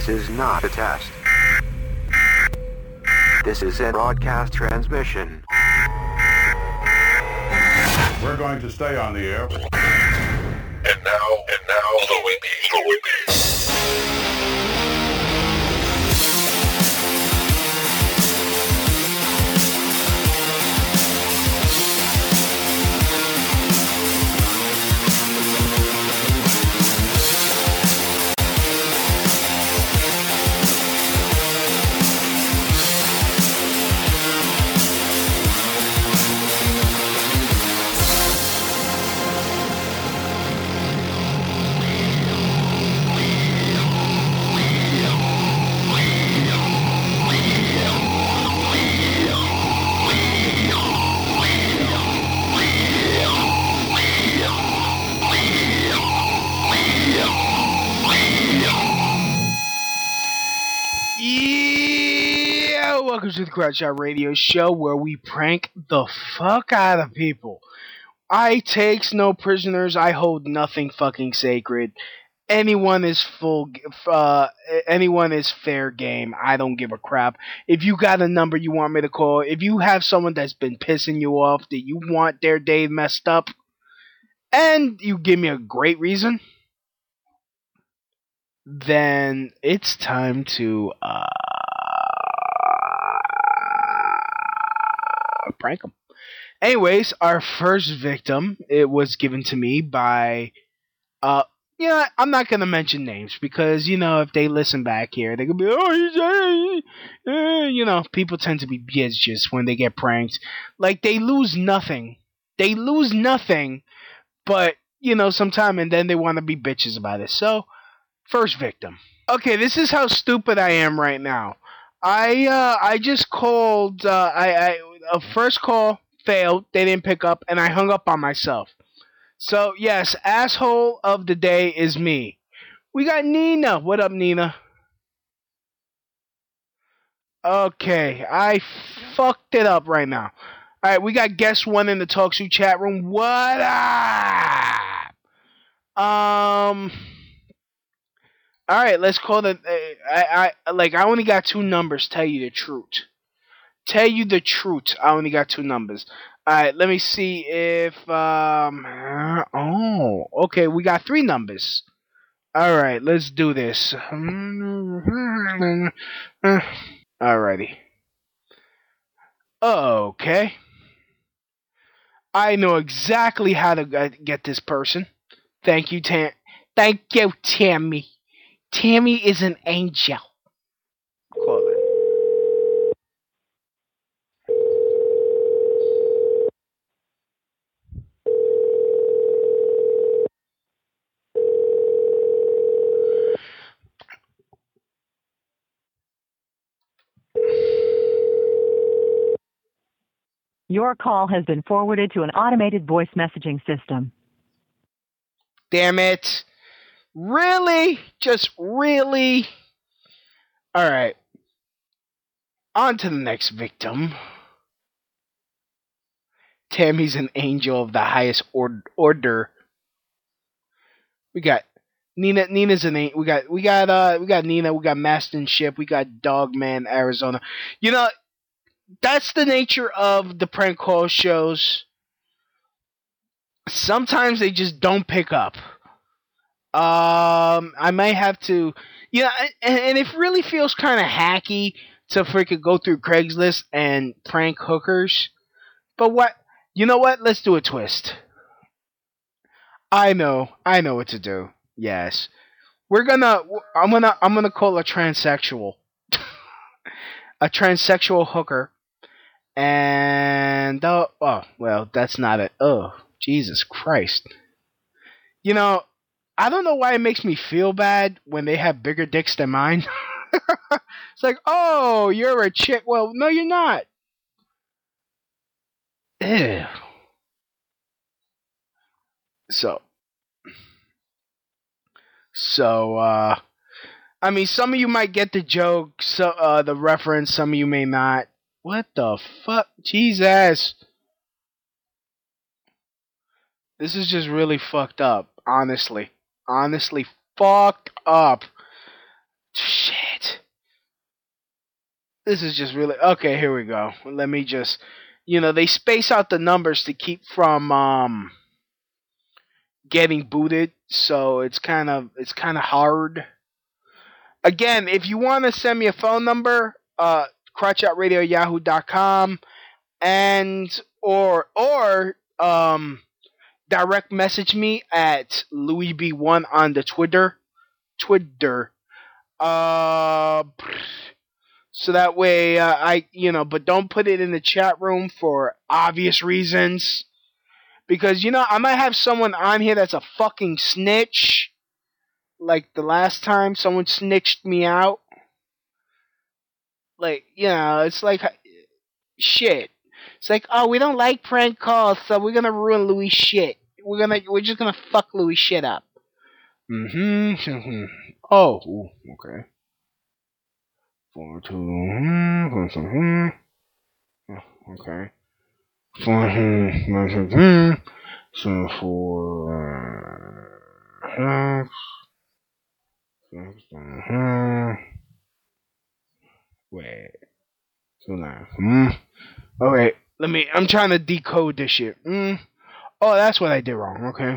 This is not a test. This is a broadcast transmission. We're going to stay on the air. And now, the Whitney. Welcome to the Crowdshot Radio Show, where we prank the fuck out of people. I takes no prisoners. I hold nothing fucking sacred. Anyone is fair game. I don't give a crap. If you got a number you want me to call, if you have someone that's been pissing you off, that you want their day messed up, and you give me a great reason, then it's time to prank them. Anyways, our first victim, it was given to me by, I'm not gonna mention names because, if they listen back here, they could be, people tend to be bitches when they get pranked. Like, they lose nothing. But, sometime, and then they want to be bitches about it. So, first victim. Okay, this is how stupid I am right now. I just called, a first call failed, they didn't pick up, and I hung up on myself. So, yes, asshole of the day is me. We got Nina. What up, Nina? Okay, I fucked it up right now. Alright, we got guest one in the TalkShoe chat room. What up? Alright, let's call it. I only got two numbers, tell you the truth. I only got two numbers. Alright, let me see if, okay, we got three numbers. Alright, let's do this. Alrighty. Okay. I know exactly how to get this person. Thank you, Tammy. Tammy is an angel. Call it. Your call has been forwarded to an automated voice messaging system. Damn it. Really? Just really? Alright. On to the next victim. Tammy's an angel of the highest order. We got Nina. Nina's an angel. We got Nina. We got Mastenship. We got Dogman, Arizona. That's the nature of the prank call shows. Sometimes they just don't pick up. I might have to, and it really feels kind of hacky to freaking go through Craigslist and prank hookers. But you know what? Let's do a twist. I know what to do. Yes, I'm gonna call a transsexual, a transsexual hooker, and well, that's not it. Oh, Jesus Christ! I don't know why it makes me feel bad when they have bigger dicks than mine. It's like, oh, you're a chick. Well, no, you're not. Ew. So, I mean, some of you might get the joke, the reference. Some of you may not. What the fuck? Jesus. This is just really fucked up, honestly. Honestly fucked up. Shit. This is just really okay. Here we go. Let me just, they space out the numbers to keep from getting booted, so it's kind of hard. Again, if you want to send me a phone number, crotchoutradio@yahoo.com, and or direct message me at LouisB1 on the Twitter. So that way but don't put it in the chat room for obvious reasons. Because, I might have someone on here that's a fucking snitch. Like the last time someone snitched me out. Like, it's like, shit. It's like, oh, we don't like prank calls, so we're gonna ruin Louis' shit. We're just gonna fuck Louis' shit up. Oh, okay. 4, 2, okay. 4, 7, 4, wait. So now, okay, I'm trying to decode this shit. Oh, that's what I did wrong. Okay.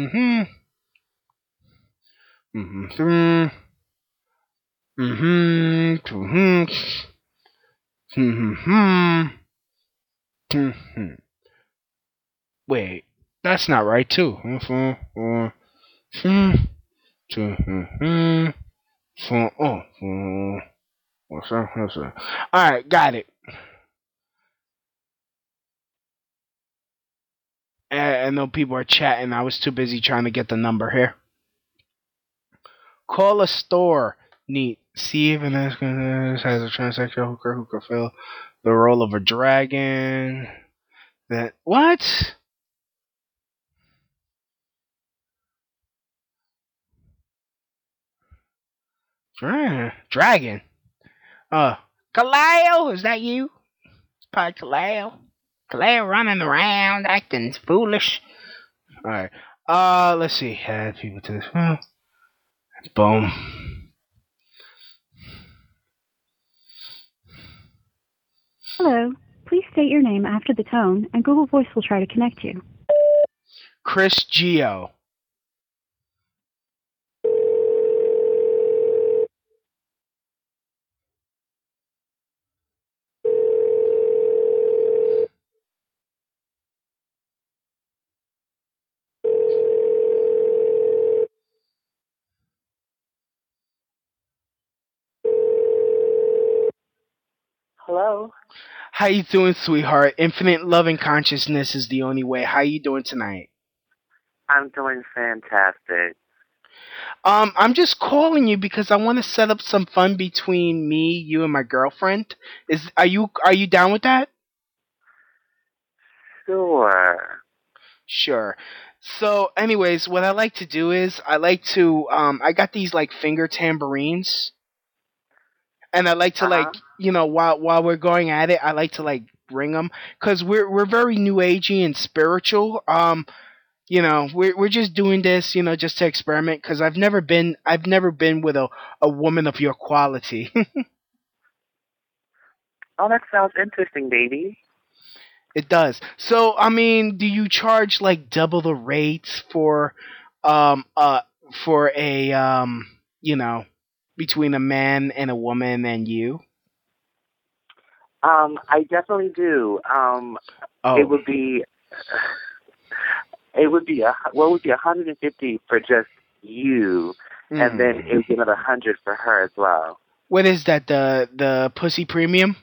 Wait, that's not right too. Alright, got it. I know people are chatting. I was too busy trying to get the number here. Call a store. Neat. See if an has a transsexual hooker who could fill the role of a dragon. That what? Dragon. Kaleo, is that you? It's probably Kaleo. Kaleo running around acting foolish. Alright. Let's see. Add people to this. Boom. Hello. Please state your name after the tone, and Google Voice will try to connect you. Chris Geo. Hello. How you doing, sweetheart? Infinite love and consciousness is the only way. How you doing tonight? I'm doing fantastic. I'm just calling you because I want to set up some fun between me, you, and my girlfriend. Are you down with that? Sure. Sure. So, anyways, what I like to do is I got these like finger tambourines. And I like to while we're going at it, I like to like ring them because we're very new agey and spiritual. We're just doing this, just to experiment because I've never been with a woman of your quality. Oh, that sounds interesting, baby. It does. So, I mean, do you charge like double the rates for a between a man and a woman and you? I definitely do. It would be $150 for just you, and then it would be another $100 for her as well. What is that? The pussy premium?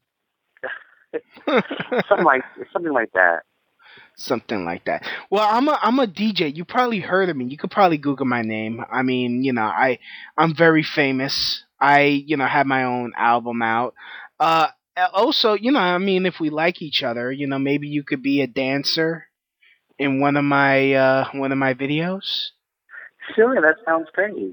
something like that. Something like that. Well, I'm a DJ. You probably heard of me. You could probably Google my name. I mean, I'm very famous. I have my own album out. Also, I mean, if we like each other, maybe you could be a dancer in one of my videos. Sure, that sounds great.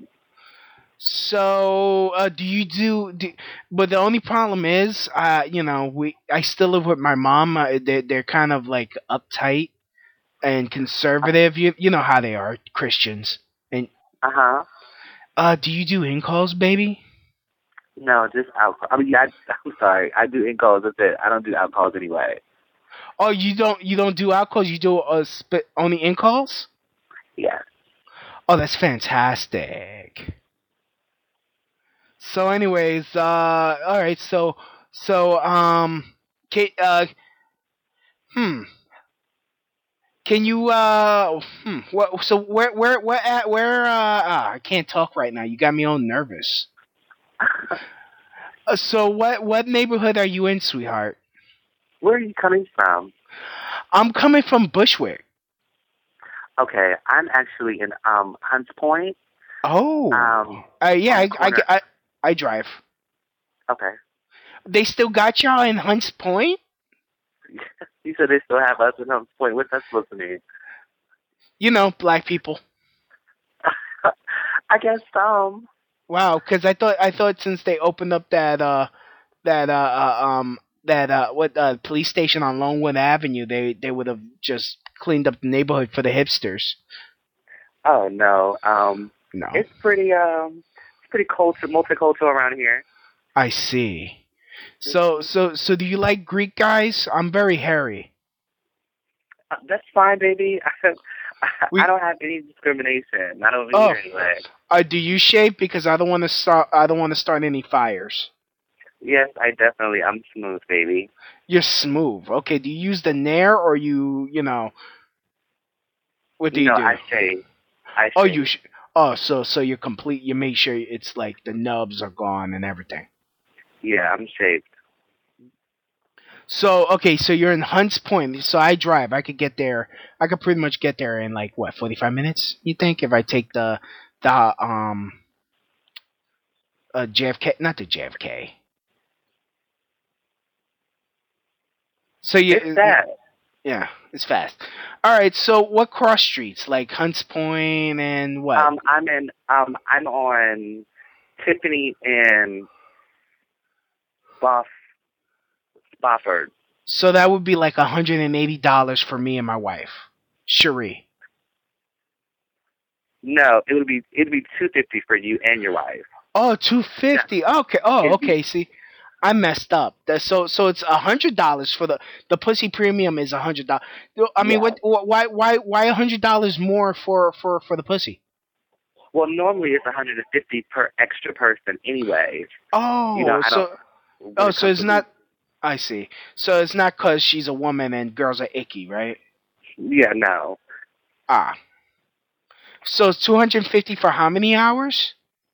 So, but the only problem is, I still live with my mom. They're kind of like uptight and conservative. You know how they are, Christians. And do you do in-calls, baby? No, just alcohol. I mean, I'm sorry. I do in calls. That's it. I don't do alcohols anyway. Oh, you don't do alcohols. You do only in calls. Yeah. Oh, that's fantastic. So, anyways, all right. Can, Can you What? So where? I can't talk right now. You got me all nervous. So what neighborhood are you in, sweetheart? Where are you coming from? I'm coming from Bushwick. Okay, I'm actually in Hunts Point. Oh. Yeah, I drive. Okay. They still got y'all in Hunts Point? You said they still have us in Hunts Point. What's that supposed to mean? You know, black people. I guess so. Wow, because I thought since they opened up that police station on Longwood Avenue, they would have just cleaned up the neighborhood for the hipsters. Oh no. No. It's pretty multicultural around here. I see. So do you like Greek guys? I'm very hairy. That's fine, baby. I don't have any discrimination. I don't hear anyway. Do you shave? Because I don't want to start any fires. Yes, I'm smooth, baby. You're smooth. Okay. Do you use the Nair or you know? What do you do? I shave. Oh, so you're complete. You make sure it's like the nubs are gone and everything. Yeah, I'm shaved. So so you're in Hunts Point. So I drive. I could get there. I could pretty much get there in like 45 minutes. You think if I take the JFK, not the JFK. So it's fast. Yeah, it's fast. All right. So what cross streets like Hunts Point and what? I'm on Tiffany and Spofford. So that would be like $180 for me and my wife, Cherie. No, it'd be $250 for you and your wife. Oh, $250. Yeah. Okay. Oh, okay. See, I messed up. So it's $100 for the pussy premium is $100. I mean, yeah. Why $100 more for the pussy? Well, normally it's $150 per extra person, anyway. Oh, so it's not. I see. So it's not because she's a woman and girls are icky, right? Yeah, no. So it's $250 for how many hours?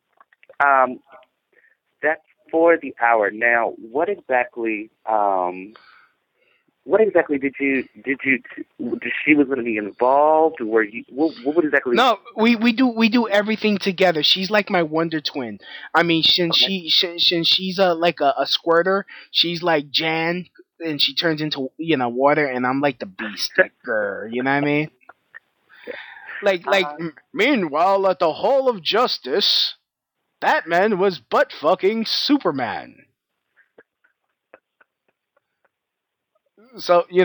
That's for the hour. Now, what exactly did she was going to be involved? Were you? What exactly? No, we do everything together. She's like my wonder twin. I mean, since she's like a squirter, she's like Jan, and she turns into water, and I'm like the beast, like girl. You know what I mean? Meanwhile, at the Hall of Justice, Batman was butt fucking Superman. So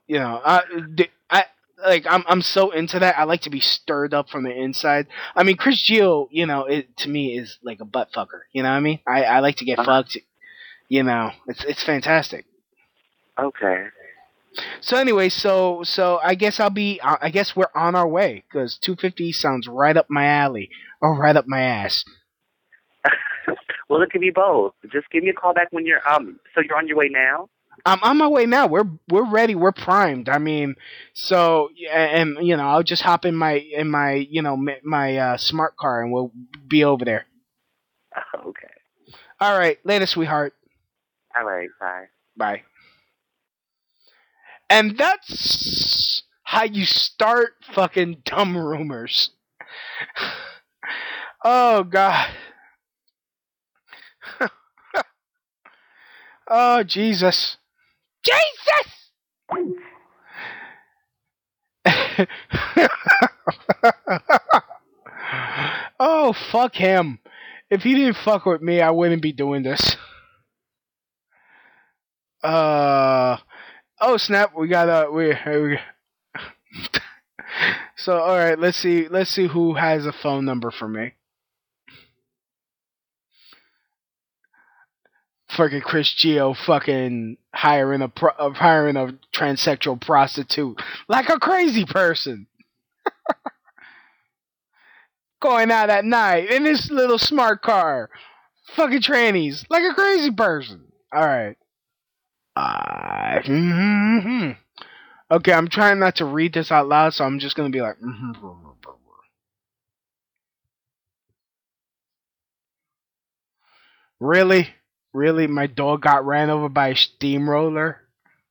I'm so into that. I like to be stirred up from the inside. I mean, Chris Geo, it to me is like a butt fucker. You know what I mean? I like to get fucked. It's fantastic. Okay. So anyway, so I guess I guess we're on our way because $250 sounds right up my alley or right up my ass. Well, it could be both. Just give me a call back when you're So you're on your way now? I'm on my way now. We're ready. We're primed. I mean, so and I'll just hop in my my smart car and we'll be over there. Okay. All right. Later, sweetheart. All right. Bye. Bye. And that's how you start fucking dumb rumors. Oh God. Oh Jesus. Jesus! Oh, fuck him. If he didn't fuck with me, I wouldn't be doing this. Oh snap, we So alright, let's see who has a phone number for me. Fucking Chris Geo fucking hiring a transsexual prostitute like a crazy person. Going out at night in this little smart car. Fucking trannies like a crazy person. Alright. Okay, I'm trying not to read this out loud, so I'm just gonna be like. Really? Really? My dog got ran over by a steamroller?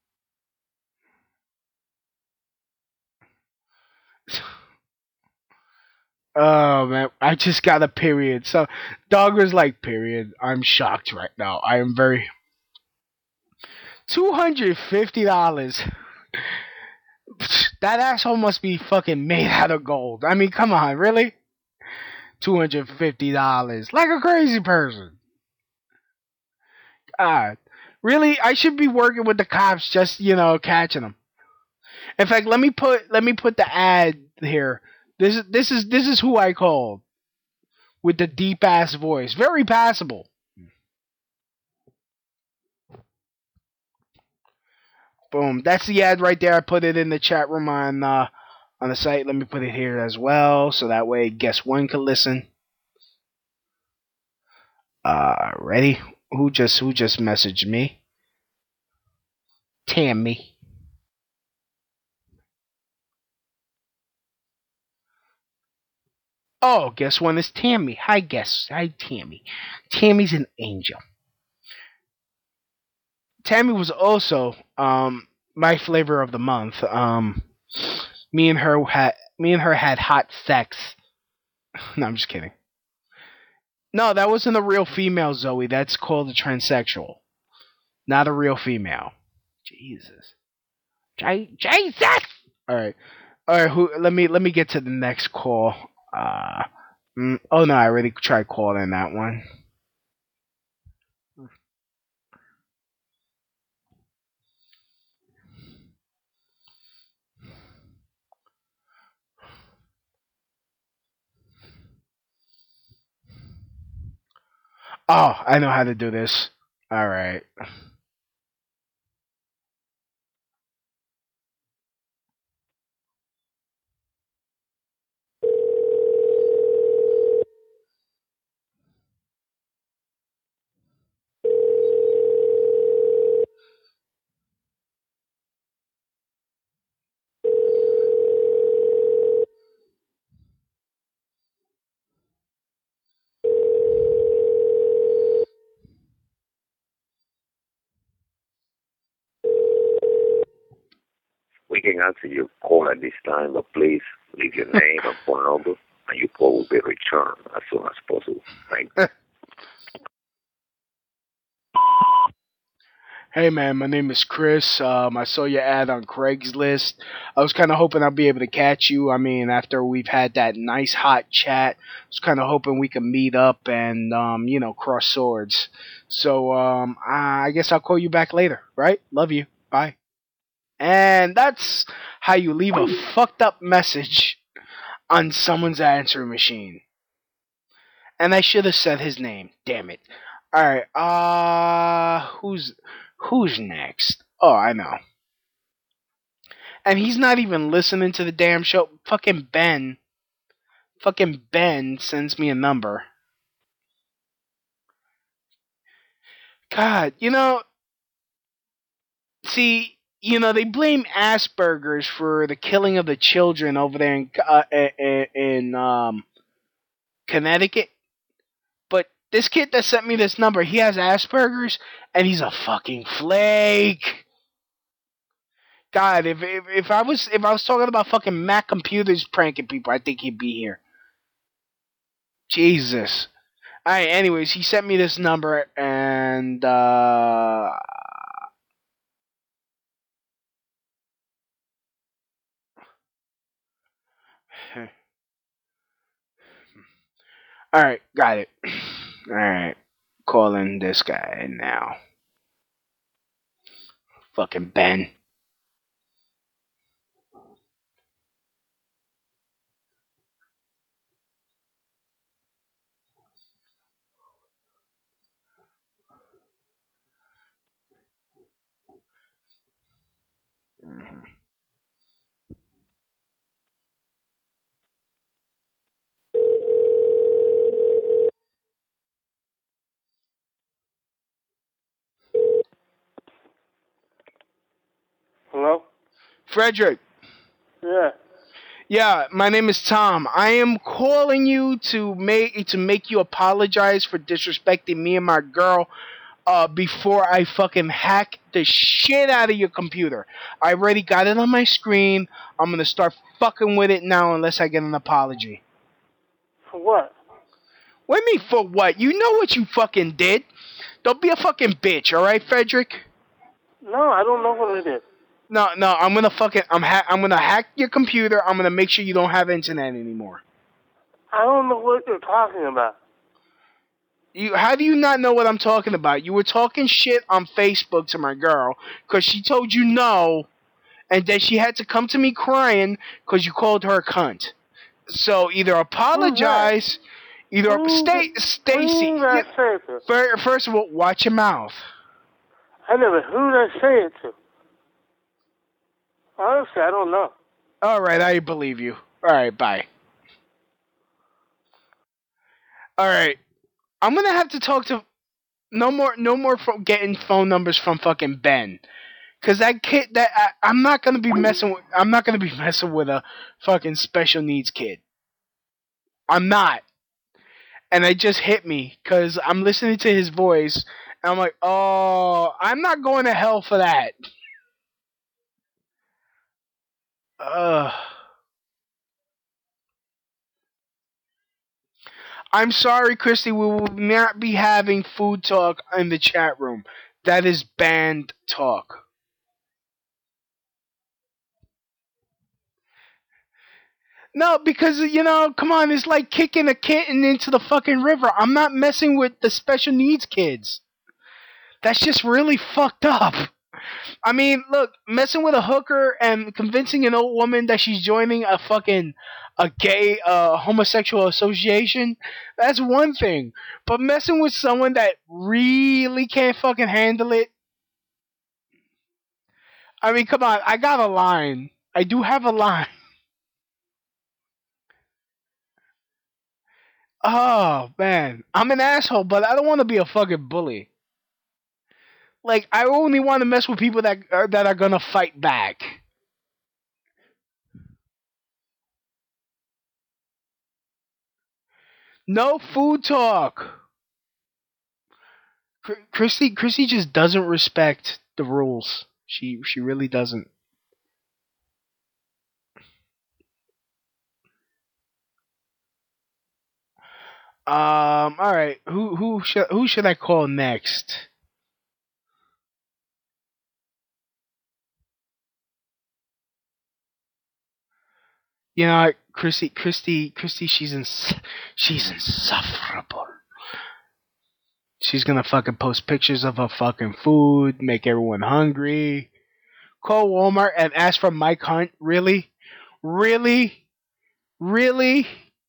Oh man, I just got a period. So, dog was like, period. I'm shocked right now. I am very. $250. That asshole must be fucking made out of gold. I mean, come on, really? $250. Like a crazy person. God. Really? I should be working with the cops just, catching them. In fact, let me put the ad here. This is who I called. With the deep ass voice. Very passable. Boom. That's the ad right there. I put it in the chat room on the site. Let me put it here as well, so that way guest one can listen. Ready? Who just messaged me? Tammy. Oh, guess one is Tammy. Hi, Tammy. Tammy's an angel. Tammy was also my flavor of the month. Me and her had hot sex. No, I'm just kidding. No, that wasn't a real female, Zoe. That's called a transsexual. Not a real female. Jesus. Jesus! Alright. Alright, let me get to the next call. Oh no, I already tried calling that one. Oh, I know how to do this. Alright. We can answer your call at this time, but please leave your name and phone number, and your call will be returned as soon as possible. Thank you. Hey man, my name is Chris. I saw your ad on Craigslist. I was kind of hoping I'd be able to catch you. I mean, after we've had that nice hot chat, I was kind of hoping we could meet up and, cross swords. So, I guess I'll call you back later, right? Love you. Bye. And that's how you leave a fucked up message on someone's answering machine. And I should have said his name. Damn it. Alright, who's next? Oh, I know. And he's not even listening to the damn show. Fucking Ben sends me a number. God, see, they blame Asperger's for the killing of the children over there in Connecticut. But this kid that sent me this number, he has Asperger's, and he's a fucking flake. God, if I was talking about fucking Mac computers pranking people, I think he'd be here. Jesus. Alright, anyways, he sent me this number, and Alright, got it. Alright, calling this guy now. Fucking Ben. Frederick. Yeah. Yeah, my name is Tom. I am calling you to make you apologize for disrespecting me and my girl before I fucking hack the shit out of your computer. I already got it on my screen. I'm gonna start fucking with it now unless I get an apology. For what? What do you mean for what? You know what you fucking did. Don't be a fucking bitch, alright, Frederick? No, I don't know what I did. No, I'm gonna fucking I'm gonna hack your computer. I'm gonna make sure you don't have internet anymore. I don't know what you're talking about. How do you not know what I'm talking about? You were talking shit on Facebook to my girl because she told you no, and then she had to come to me crying because you called her a cunt. So either apologize, Stacy. First of all, watch your mouth. I never. Who did I say it to? Honestly, I don't know. All right, I believe you. All right, bye. All right, I'm gonna have to talk to no more getting phone numbers from fucking Ben, cause that kid I'm not gonna be messing with a fucking special needs kid. I'm not, and it just hit me cause I'm listening to his voice, and I'm like, oh, I'm not going to hell for that. I'm sorry, Christy. We will not be having food talk in the chat room. That is banned talk. No, because, come on, it's like kicking a kitten into the fucking river. I'm not messing with the special needs kids. That's just really fucked up. I mean, look, messing with a hooker and convincing an old woman that she's joining a gay homosexual association, that's one thing. But messing with someone that really can't fucking handle it, I mean, come on, I got a line. I do have a line. Oh, man. I'm an asshole, but I don't want to be a fucking bully. Like, I only want to mess with people that are gonna fight back. No food talk. Chrissy just doesn't respect the rules. She really doesn't. All right. Who should I call next? You know, Christy, she's insufferable. She's gonna fucking post pictures of her fucking food, make everyone hungry. Call Walmart and ask for Mike Hunt. Really? Really? Really?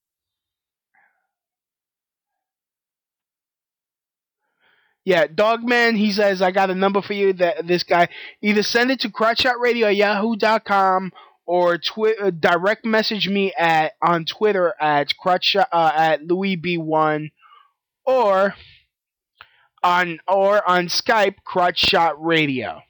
Yeah, Dogman, he says, I got a number for you. This guy, either send it to crotchshotradio at yahoo.com or direct message me on Twitter at LouisB1 or on Skype, Crotchshot Radio.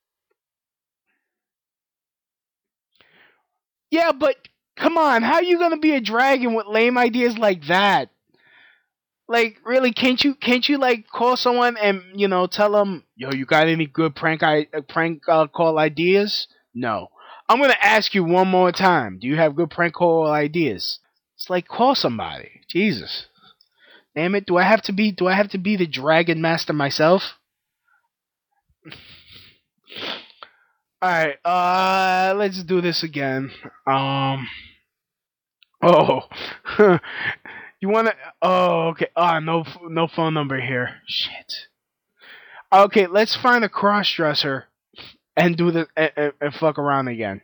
Yeah, but come on, how are you gonna be a dragon with lame ideas like that? Like, really, can't you like call someone and tell them, yo, you got any good prank call ideas? No. I'm gonna ask you one more time. Do you have good prank call ideas? It's like, call somebody. Jesus, damn it! Do I have to be the dragon master myself? All right. Let's do this again. Oh. You wanna? Oh, okay. No phone number here. Shit. Okay, let's find a cross-dresser and do the and fuck around again.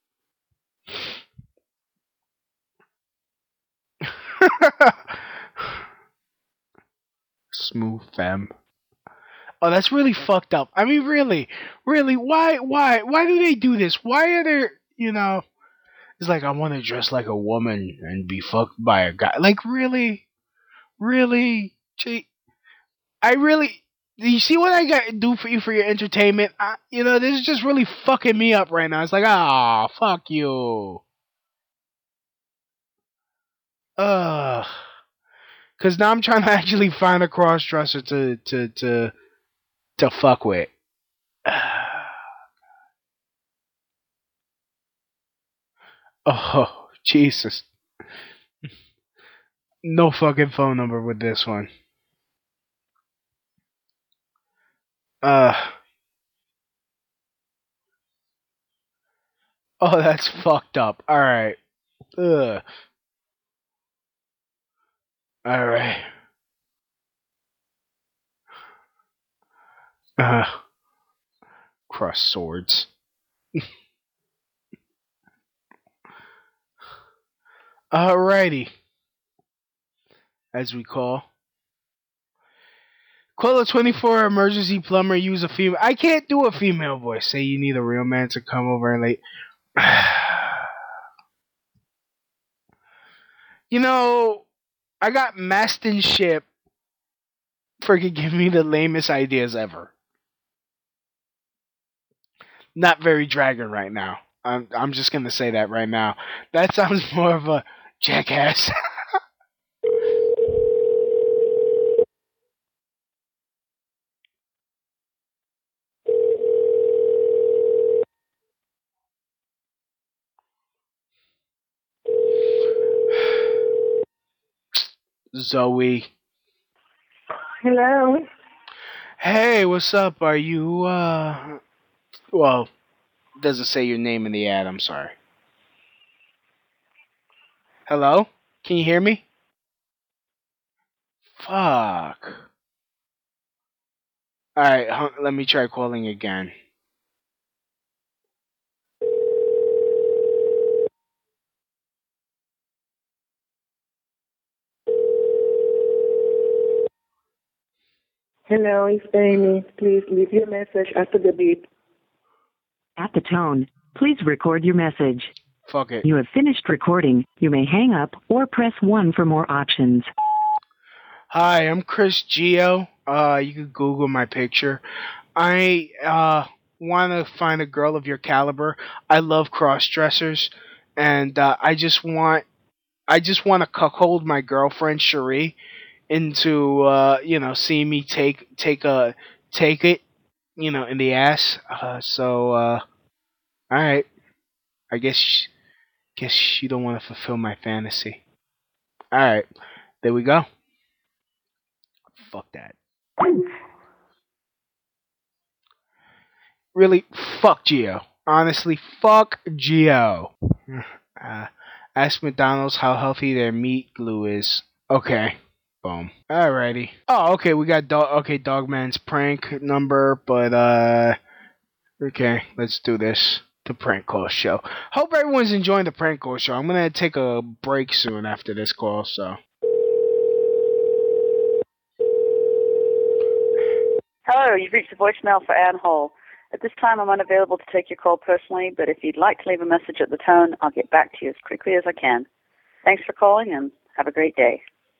Smooth femme. Oh, that's really fucked up. I mean, really, why do they do this? Why are there, It's like, I want to dress like a woman and be fucked by a guy. Like, really? Gee, Do you see what I got to do for you for your entertainment? This is just really fucking me up right now. It's like, fuck you. Because now I'm trying to actually find a cross-dresser to fuck with. Oh, Jesus. No fucking phone number with this one. Oh, that's fucked up. Alright. Ugh. Alright. Cross swords. Alrighty. As we call. Call a 24 emergency plumber, use a female. I can't do a female voice. Say you need a real man to come over and late. I got Maston Ship freaking give me the lamest ideas ever. Not very dragon right now. I'm just gonna say that right now. That sounds more of a jackass. Zoe. Hello. Hey, what's up? Are you, well, doesn't say your name in the ad, I'm sorry. Hello? Can you hear me? Fuck. Alright, let me try calling again. Hello, it's Amy. Please leave your message after the beep. At the tone, please record your message. Fuck it. You have finished recording. You may hang up or press 1 for more options. Hi, I'm Chris Geo. You can Google my picture. I want to find a girl of your caliber. I love cross-dressers, and I just want to cuckold my girlfriend Cherie into seeing me take it, in the ass. All right. I guess you don't want to fulfill my fantasy. All right, there we go. Fuck that. Really, fuck Geo. Honestly, fuck Geo. Ask McDonald's how healthy their meat glue is. Okay. Boom. Alrighty. Oh, okay, we got Dogman's prank number, but okay, let's do this. The prank call show. Hope everyone's enjoying the prank call show. I'm gonna take a break soon after this call, so. Hello, you've reached the voicemail for Ann Hall. At this time, I'm unavailable to take your call personally, but if you'd like to leave a message at the tone, I'll get back to you as quickly as I can. Thanks for calling, and have a great day.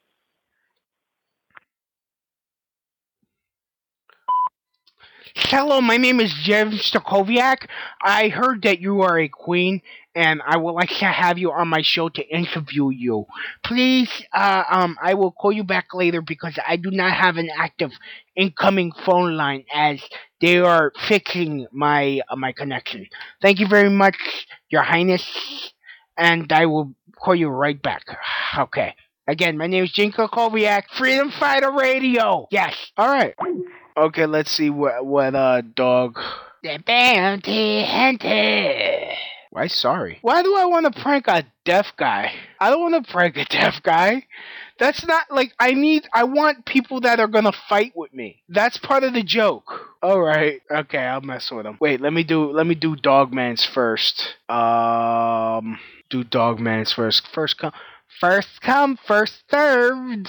Hello, my name is Jev Stakoviak. I heard that you are a queen, and I would like to have you on my show to interview you. Please, I will call you back later because I do not have an active incoming phone line as they are fixing my connection. Thank you very much, Your Highness, and I will call you right back. Okay. Again, my name is Jinko Koviak, Freedom Fighter Radio. Yes. All right. Okay, let's see what dog. The bounty hunter. Why sorry? Why do I want to prank a deaf guy? I don't want to prank a deaf guy. That's not like I want people that are gonna fight with me. That's part of the joke. All right. Okay, I'll mess with him. Wait, let me do Dogman's first. Do Dogman's first. First come, first served.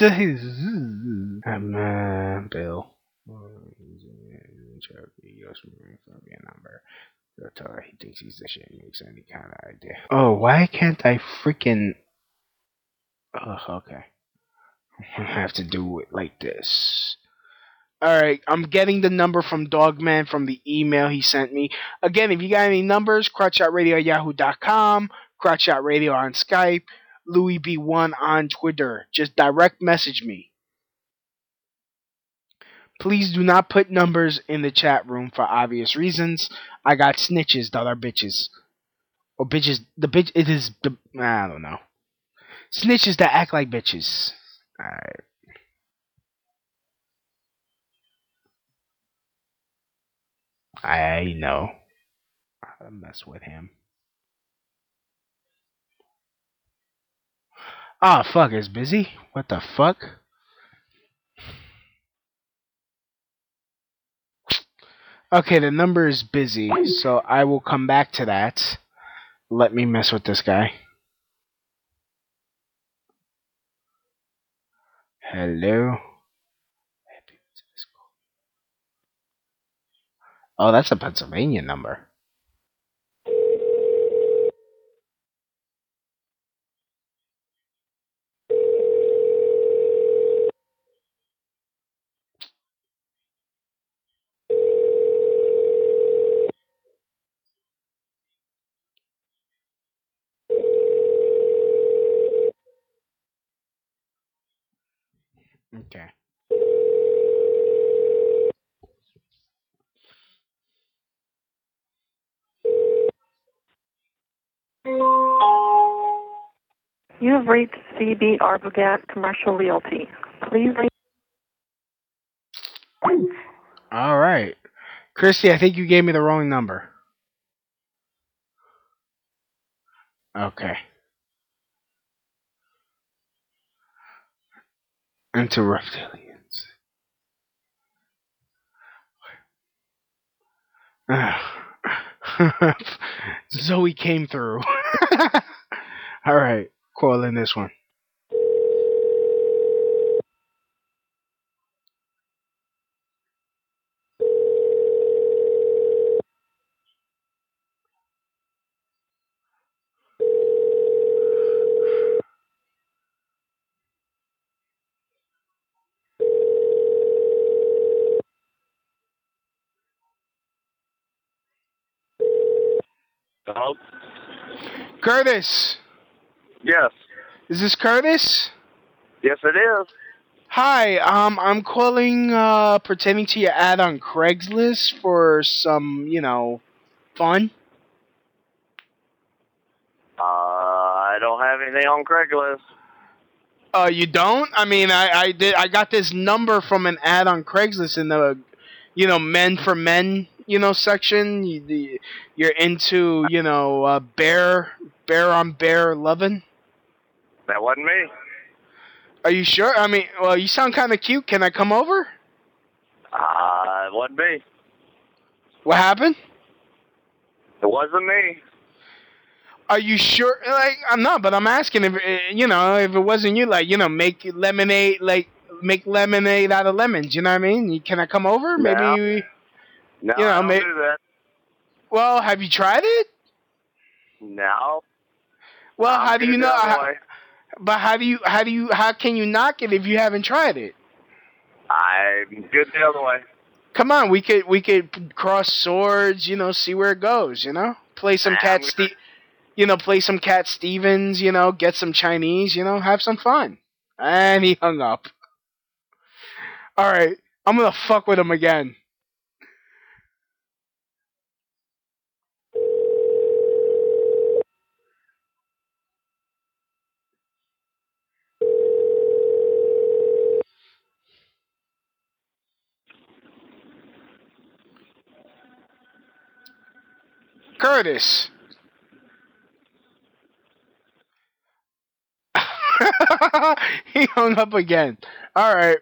I'm Bill. Number. He thinks he's the shit. Makes any kind of idea. Oh, why can't I freaking? Oh, okay. I have to do it like this. Alright, I'm getting the number from Dogman from the email he sent me. Again, if you got any numbers, crotchoutradio@yahoo.com, crotchoutradio on Skype, LouisB1 on Twitter. Just direct message me. Please do not put numbers in the chat room for obvious reasons. I got snitches that are bitches. Or bitches, I don't know. Snitches that act like bitches. Alright. I know how to mess with him. Ah, fuck, it's busy? What the fuck? Okay, the number is busy, so I will come back to that. Let me mess with this guy. Hello? Oh, that's a Pennsylvania number. Okay. You have reached CB Arbogast Commercial Realty. Please leave. Alright. Christy, I think you gave me the wrong number. Okay. Into reptilians. Zoe came through. Alright, call in this one. Hello? Curtis! Yes. Is this Curtis? Yes, it is. Hi, I'm calling, pertaining to your ad on Craigslist for some, fun. I don't have anything on Craigslist. You don't? I mean, I got this number from an ad on Craigslist in the, men for men, section. You're into, bear on bear loving. That wasn't me. Are you sure? I mean, well, you sound kind of cute. Can I come over? It wasn't me. What happened? It wasn't me. Are you sure? Like, I'm not, but I'm asking if, if it wasn't you, make lemonade out of lemons. You know what I mean? Can I come over? No. Maybe. No, I don't do that. Well, have you tried it? No. Well, how do you know? But how can you knock it if you haven't tried it? I'm good the other way. Come on, we could cross swords, see where it goes, Play some play some Cat Stevens, get some Chinese, have some fun. And he hung up. Alright, I'm gonna fuck with him again. Curtis. He hung up again. Alright.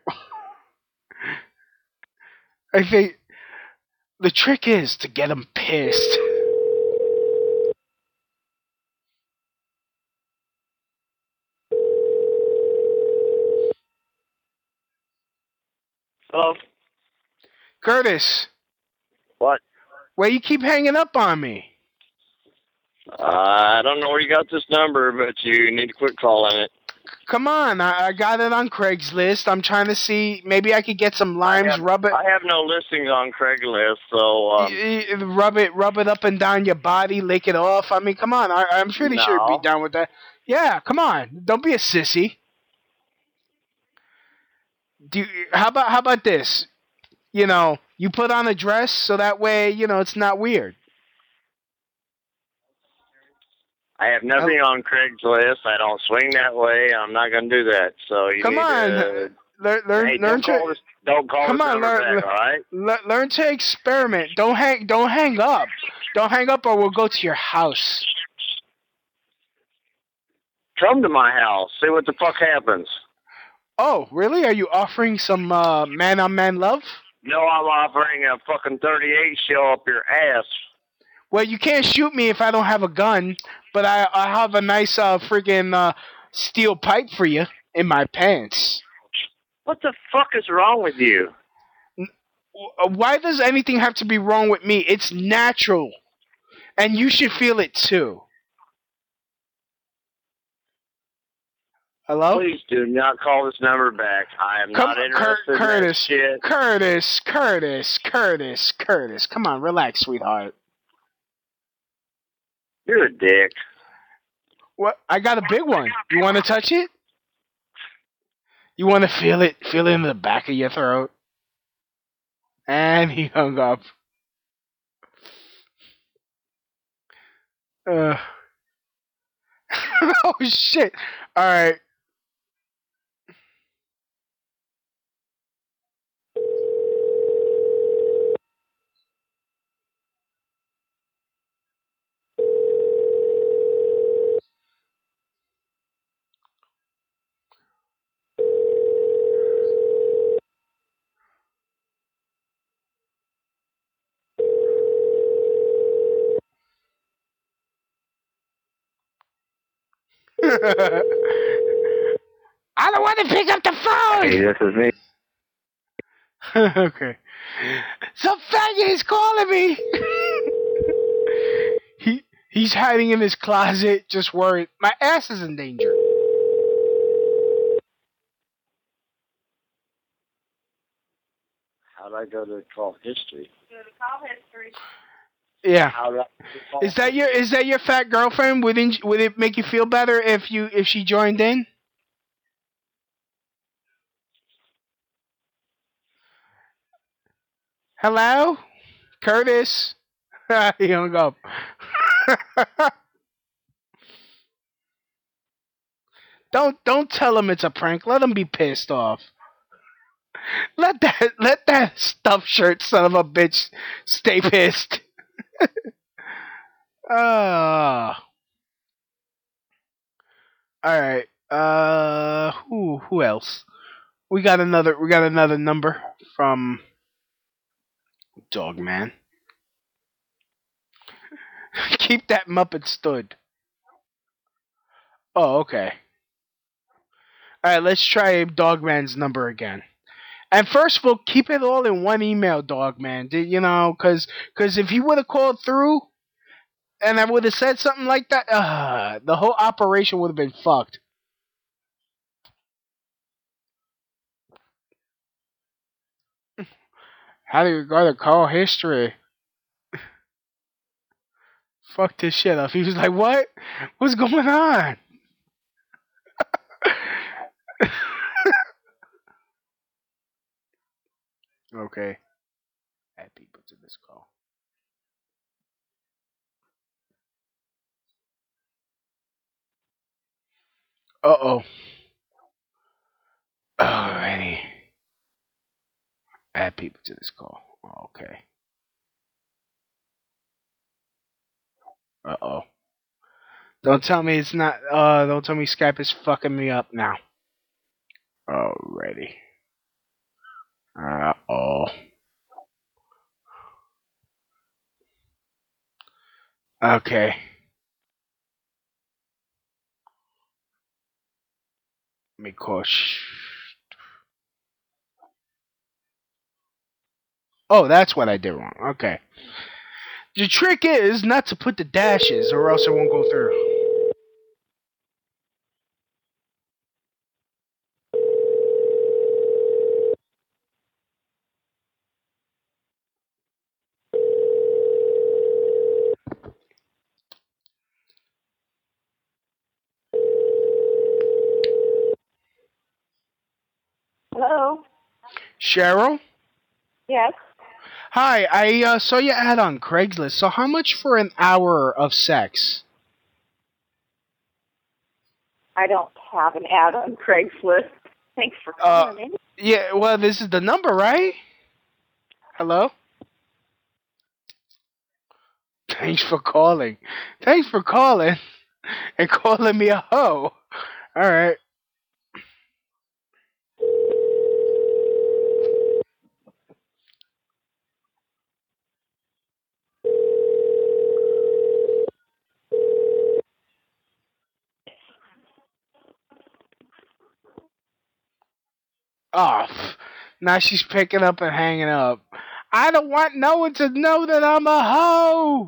I think the trick is to get him pissed. Hello? Curtis. What? Well, you keep hanging up on me. I don't know where you got this number, but you need to quit calling it. Come on, I got it on Craigslist. I'm trying to see, maybe I could get some limes, rub it. I have no listings on Craigslist, so... Rub it up and down your body, lick it off. I mean, come on, I'm pretty sure you'd be down with that. Yeah, come on, don't be a sissy. How about this? You know, you put on a dress so that way, you know, it's not weird. I have nothing on Craigslist. I don't swing that way. I'm not going to do that. So you come need on, to... learn to. Don't call come this on, number back, all right? Learn to experiment. Don't hang up. Don't hang up, or we'll go to your house. Come to my house. See what the fuck happens. Oh, really? Are you offering some man-on-man love? No, I'm offering a fucking 38 shell up your ass. Well, you can't shoot me if I don't have a gun, but I have a nice friggin' steel pipe for you in my pants. What the fuck is wrong with you? Why does anything have to be wrong with me? It's natural, and you should feel it too. Hello? Please do not call this number back. I am not interested in that shit. Curtis. Come on, relax, sweetheart. You're a dick. What? I got a big one. You want to touch it? You want to feel it? Feel it in the back of your throat? And he hung up. Oh, shit. All right. I don't want to pick up the phone. Hey, this is me. Okay. Some faggot is calling me. He's hiding in his closet, just worried. My ass is in danger. How'd I go to call history? Go to call history. Yeah. Is that your fat girlfriend? Would it make you feel better if she joined in? Hello? Curtis? He hung up. Don't tell him it's a prank. Let him be pissed off. Let that stuffed shirt son of a bitch stay pissed. All right. Who else? We got another number from Dogman. Keep that Muppet stood. Oh, okay. Alright, let's try Dogman's number again. And first, we'll keep it all in one email, Dogman. You know, because if he would have called through, and I would have said something like that, the whole operation would have been fucked. How do you go to call history? Fuck this shit up. He was like, what? What's going on? Okay. Add people to this call. Uh-oh. Alrighty. Add people to this call. Okay. Uh-oh. Don't tell me it's not, don't tell me Skype is fucking me up now. Alrighty. Uh-oh. Okay. Let me call Oh, that's what I did wrong. Okay. The trick is not to put the dashes or else it won't go through. Hello? Cheryl? Yes? Hi, I saw your ad on Craigslist. So how much for an hour of sex? I don't have an ad on Craigslist. Thanks for calling in. Yeah, well, this is the number, right? Hello? Thanks for calling. Thanks for calling. And calling me a hoe. Alright. Oh, now she's picking up and hanging up. I don't want no one to know that I'm a hoe.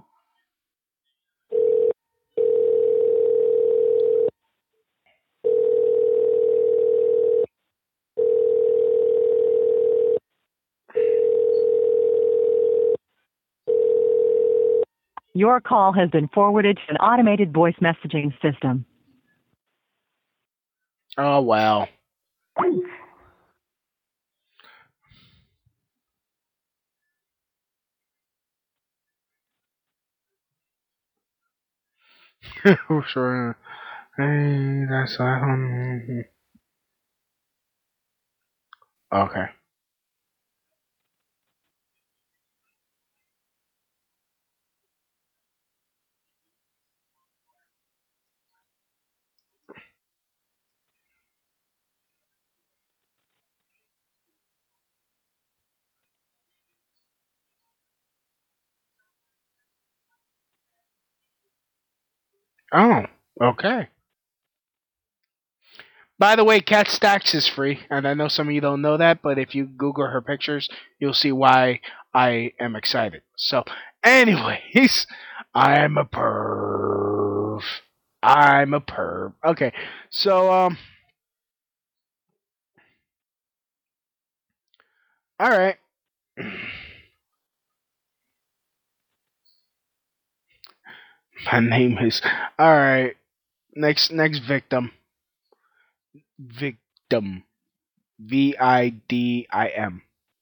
Your call has been forwarded to an automated voice messaging system. Oh, wow. Sure. Hey, that's okay. Oh, okay. By the way, Cat Stacks is free, and I know some of you don't know that, but if you Google her pictures, you'll see why I am excited. So, anyways, I'm a perv. I'm a perv. Okay, so, alright. My name is, alright, next victim. Victim. VIDIM.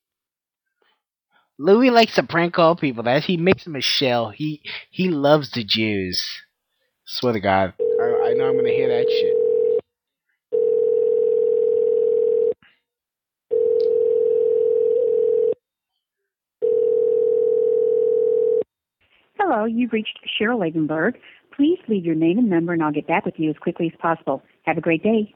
Louis likes to prank call people. He makes them a shell. He loves the Jews. Swear to God. I know I'm gonna hear that shit. Hello, you've reached Cheryl Lagenberg. Please leave your name and number and I'll get back with you as quickly as possible. Have a great day.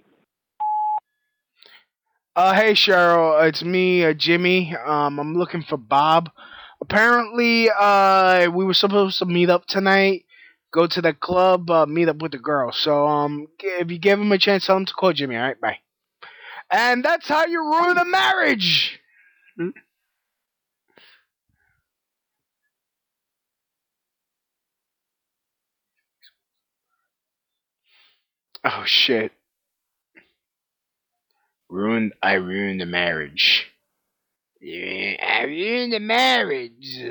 Hey Cheryl, it's me, Jimmy. I'm looking for Bob. Apparently, we were supposed to meet up tonight, go to the club, meet up with the girl. So, if you give him a chance, tell him to call Jimmy. All right, bye. And that's how you ruin a marriage. Oh shit. I ruined the marriage. Yeah, I ruined the marriage.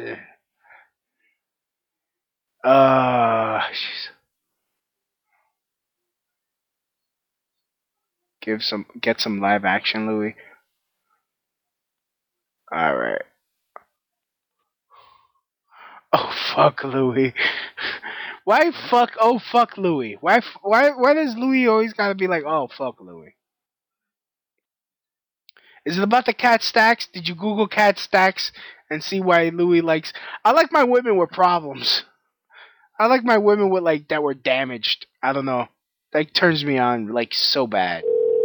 Jeez. Get some live action, Louis. Alright. Oh fuck Louis. Why fuck Louis? Why does Louis always gotta be like, oh fuck Louis? Is it about the Cat Stacks? Did you Google Cat Stacks and see why Louis likes? I like my women with problems. I like my women with that were damaged. I don't know. That turns me on so bad.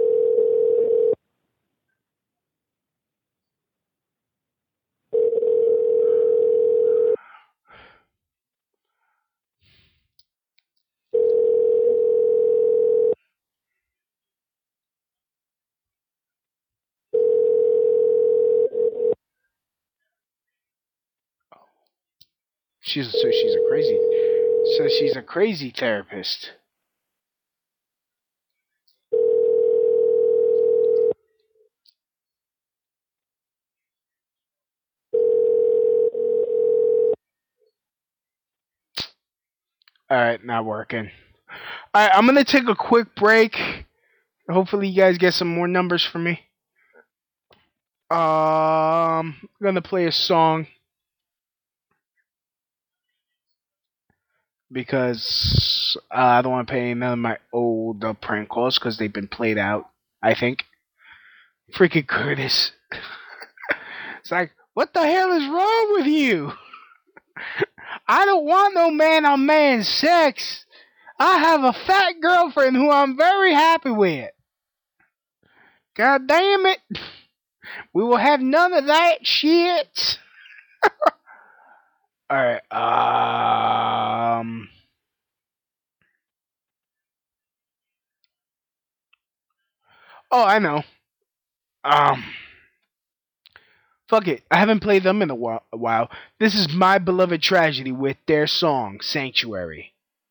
She's a crazy therapist. Alright, not working. Alright, I'm gonna take a quick break. Hopefully you guys get some more numbers from me. I'm gonna play a song because I don't want to pay none of my old prank calls because they've been played out, I think. Freaking Curtis. It's like, what the hell is wrong with you? I don't want no man-on-man sex. I have a fat girlfriend who I'm very happy with. God damn it. We will have none of that shit. Alright, Oh, I know. Fuck it. I haven't played them in a while. This is My Beloved Tragedy with their song, Sanctuary.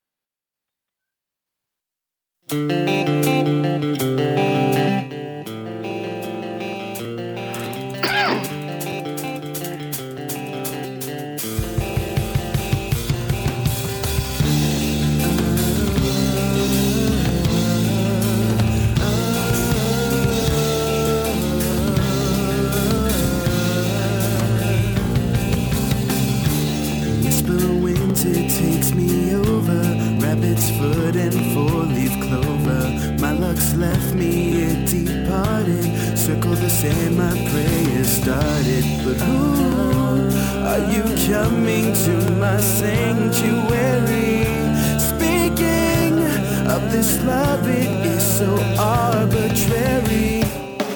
Takes me over, rabbit's foot and four-leaf clover. My luck's left me, it departed. Circle the sand, my prayer started. But who are you coming to my sanctuary? Speaking of this love, it is so arbitrary.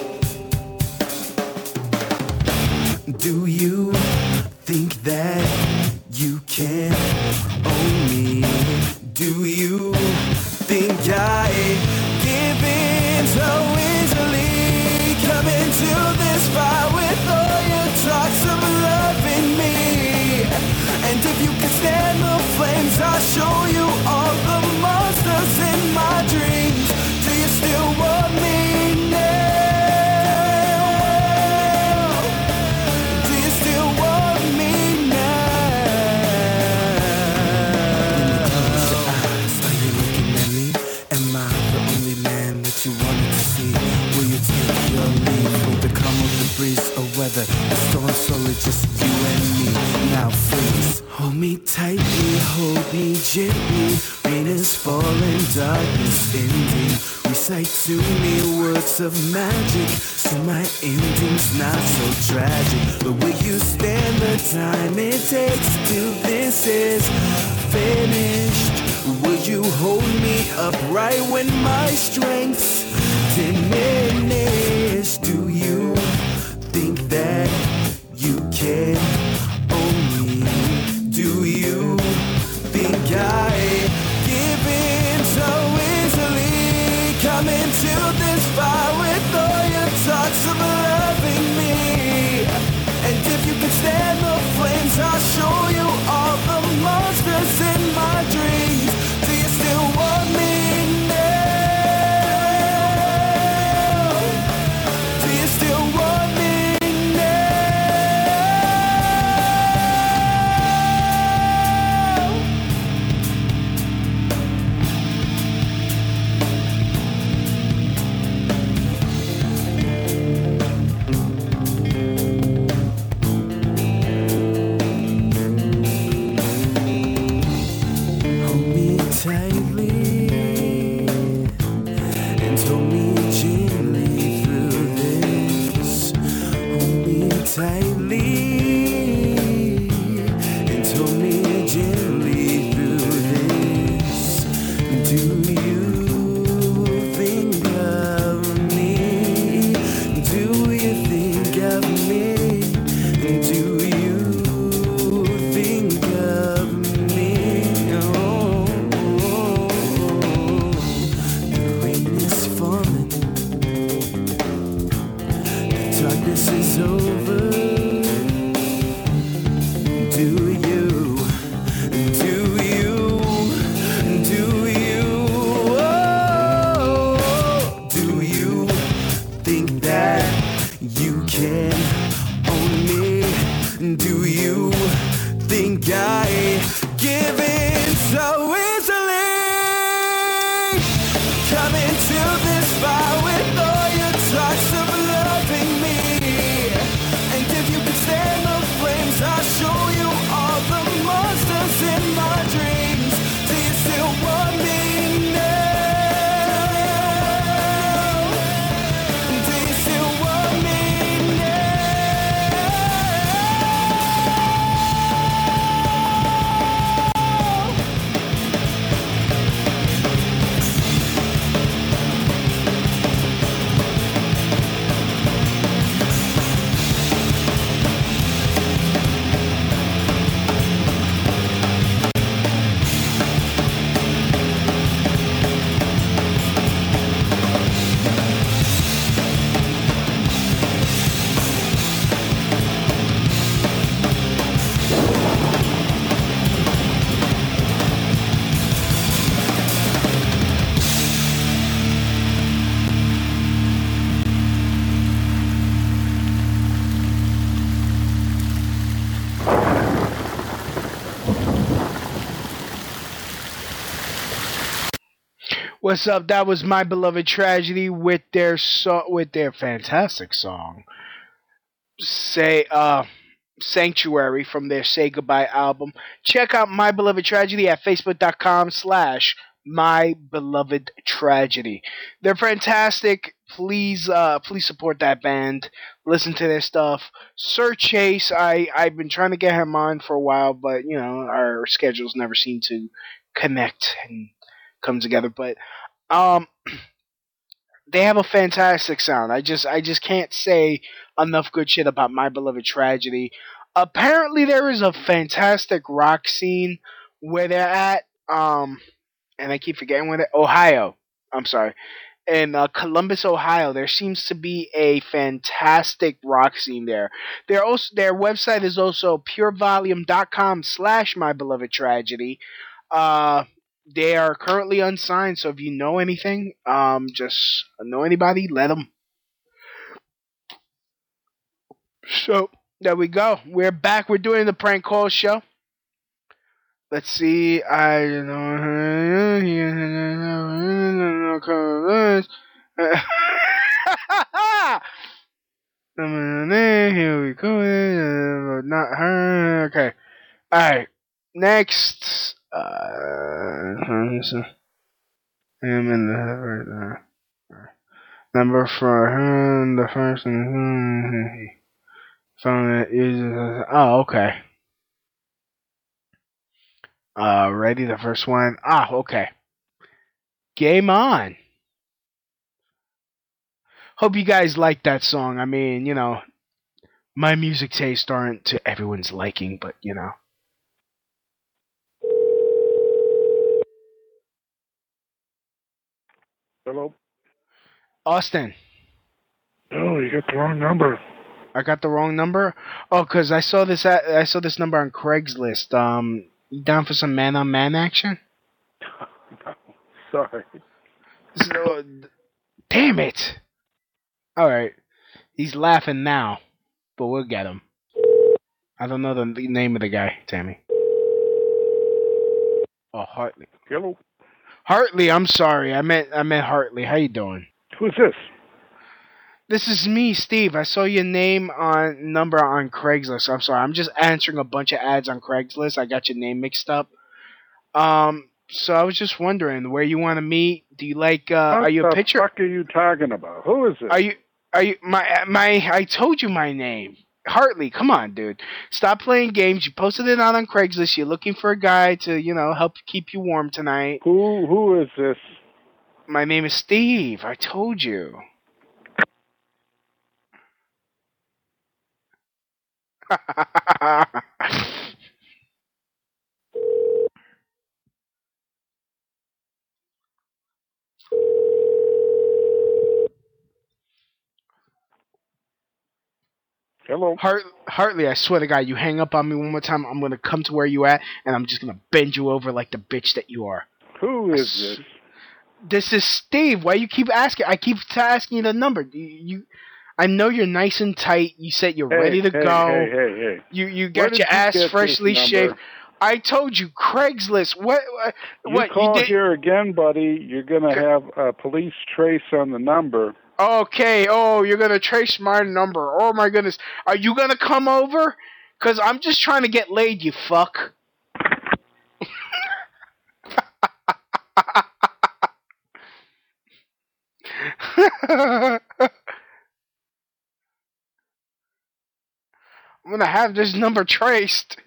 Do you think that you can own me? Do you think I give in so easily? Come into this fire with all your talks of loving me. And if you can stand the flames, I'll show you all the monsters in my dreams. Do you still want me now? Do you still want me now? Breeze or weather, the storm solid, just you and me. Now freeze, hold me tightly, hold me gently. Rain is falling, darkness ending. Recite to me words of magic, so my ending's not so tragic. But will you stand the time it takes till this is finished? Will you hold me upright when my strength's diminished? Do you think that you can own me? Do you think I give in so easily? Come into this fire with all your talks of loving me. And if you can stand the flames, I'll show you all the monsters in my dreams. Do you still want me now? Do you still want me? Tightly and hold me gently through this. Hold me tightly and hold me gently through this. Do you think of me? Do you think of me? Do you think of me? Oh. Darkness is over. Do you, oh, do you think that you can own me? Do you think I give in so easily? Come into this fire with all your talks of loving me. What's up? That was My Beloved Tragedy with their with their fantastic song, Sanctuary, from their Say Goodbye album. Check out My Beloved Tragedy at facebook.com/My Beloved Tragedy. They're fantastic. Please support that band. Listen to their stuff. Sir Chase, I've been trying to get him on for a while, but our schedules never seem to connect and come together. But they have a fantastic sound. I just can't say enough good shit about My Beloved Tragedy. Apparently there is a fantastic rock scene where they're at, and I keep forgetting where Ohio. I'm sorry. In Columbus, Ohio, there seems to be a fantastic rock scene there. Their website is also purevolume.com/My Beloved Tragedy. They are currently unsigned, so if you know anything, just know anybody, let them. So, there we go. We're back. We're doing the prank call show. Let's see. Here we go. Not her. Okay. Alright. Next. Number for him, the first one. Oh, okay. Ready? The first one. Okay. Game on. Hope you guys like that song. I mean, my music tastes aren't to everyone's liking, but Hello? Austin. Oh, you got the wrong number. I got the wrong number? Oh, because I saw this number on Craigslist. You down for some man-on-man action? No, sorry. Damn it! Alright. He's laughing now, but we'll get him. I don't know the name of the guy, Tammy. Oh, Hartley. Hello? Hartley, I'm sorry. I meant Hartley. How you doing? Who's this? This is me, Steve. I saw your number on Craigslist. I'm sorry. I'm just answering a bunch of ads on Craigslist. I got your name mixed up. So I was just wondering where you want to meet. Do you like? Are you a pitcher? What the fuck are you talking about? Who is this? Are you I told you my name. Hartley, come on, dude. Stop playing games. You posted it out on Craigslist. You're looking for a guy to, help keep you warm tonight. Who is this? My name is Steve. I told you. Hello? Hartley, I swear to God, you hang up on me one more time, I'm going to come to where you at, and I'm just going to bend you over like the bitch that you are. Who is this? This is Steve. Why you keep asking? I keep asking you the number. I know you're nice and tight. You said you're ready to go. Hey. You got your ass freshly shaved. I told you, Craigslist. What? You call here again, buddy. You're gonna have a police trace on the number. Okay. Oh, you're gonna trace my number. Oh my goodness. Are you gonna come over? 'Cause I'm just trying to get laid. You fuck. I'm gonna have this number traced.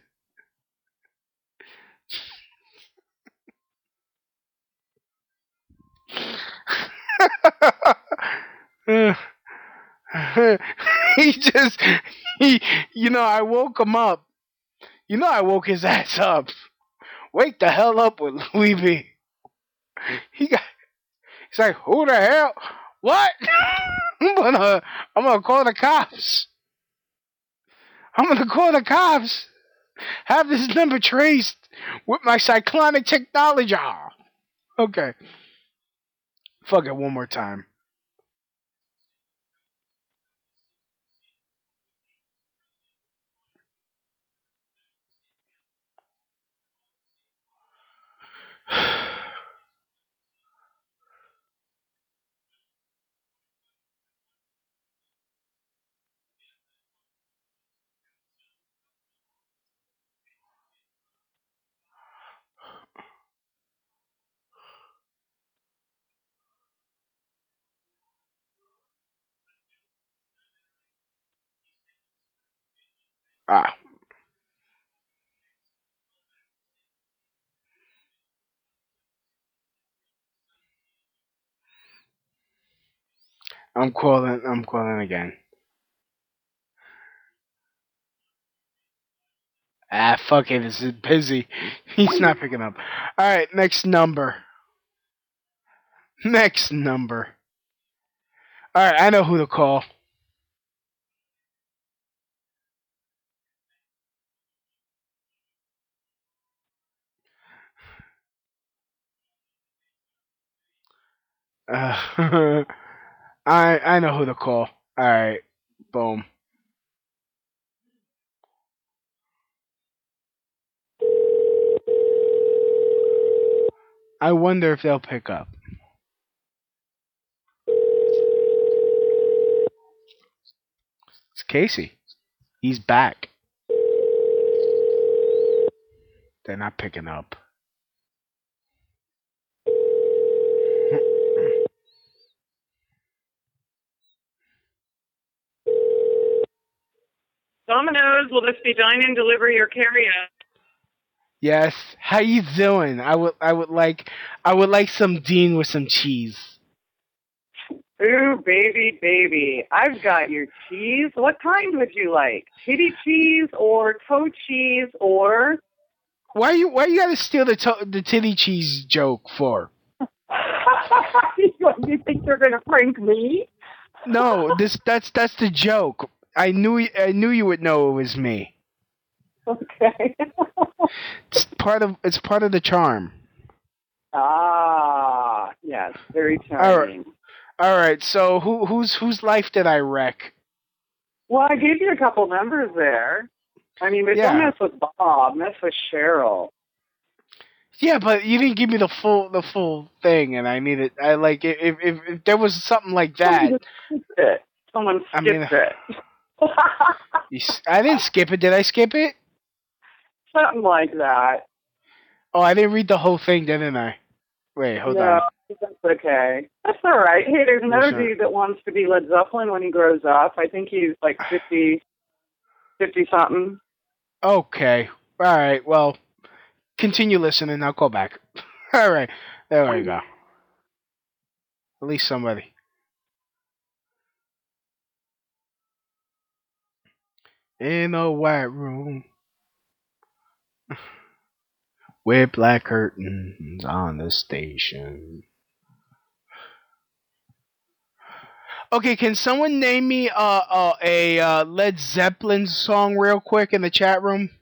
I woke him up. I woke his ass up. Wake the hell up with Louis V. He's like, who the hell? What? I'm gonna call the cops. I'm gonna call the cops. Have this number traced with my cyclonic technology. Okay. Fuck it, one more time. Ah. I'm calling again. Ah, fuck it, this is busy. He's not picking up. Alright, next number. Next number. Alright, I know who to call. I know who to call. Alright, boom. I wonder if they'll pick up. It's Casey. He's back. They're not picking up. Domino's, will this be dine-in, delivery, or carry-out? Yes. How you doing? I would like some Dean with some cheese. Ooh, baby. I've got your cheese. What kind would you like? Kitty cheese or toe cheese or... Why you gotta steal the titty cheese joke for? You think you're gonna prank me? No, that's the joke. I knew you would know it was me. Okay. It's part of the charm. Ah, yes, very charming. All right. So whose life did I wreck? Well, I gave you a couple numbers there. I mean, but don't mess with Bob. Mess with Cheryl. Yeah, but you didn't give me the full thing, and I needed. I like if there was something like that. Someone skipped it. I didn't skip it. Did I skip it? Something like that. Oh, I didn't read the whole thing, didn't I? Wait, hold on. That's okay. That's all right. Hey, there's another dude that wants to be Led Zeppelin when he grows up. I think he's like 50-something. Okay. All right. Well, continue listening. I'll call back. All right. There we go. At least somebody. In a white room with black curtains on the station. Okay, can someone name me a Led Zeppelin song real quick in the chat room?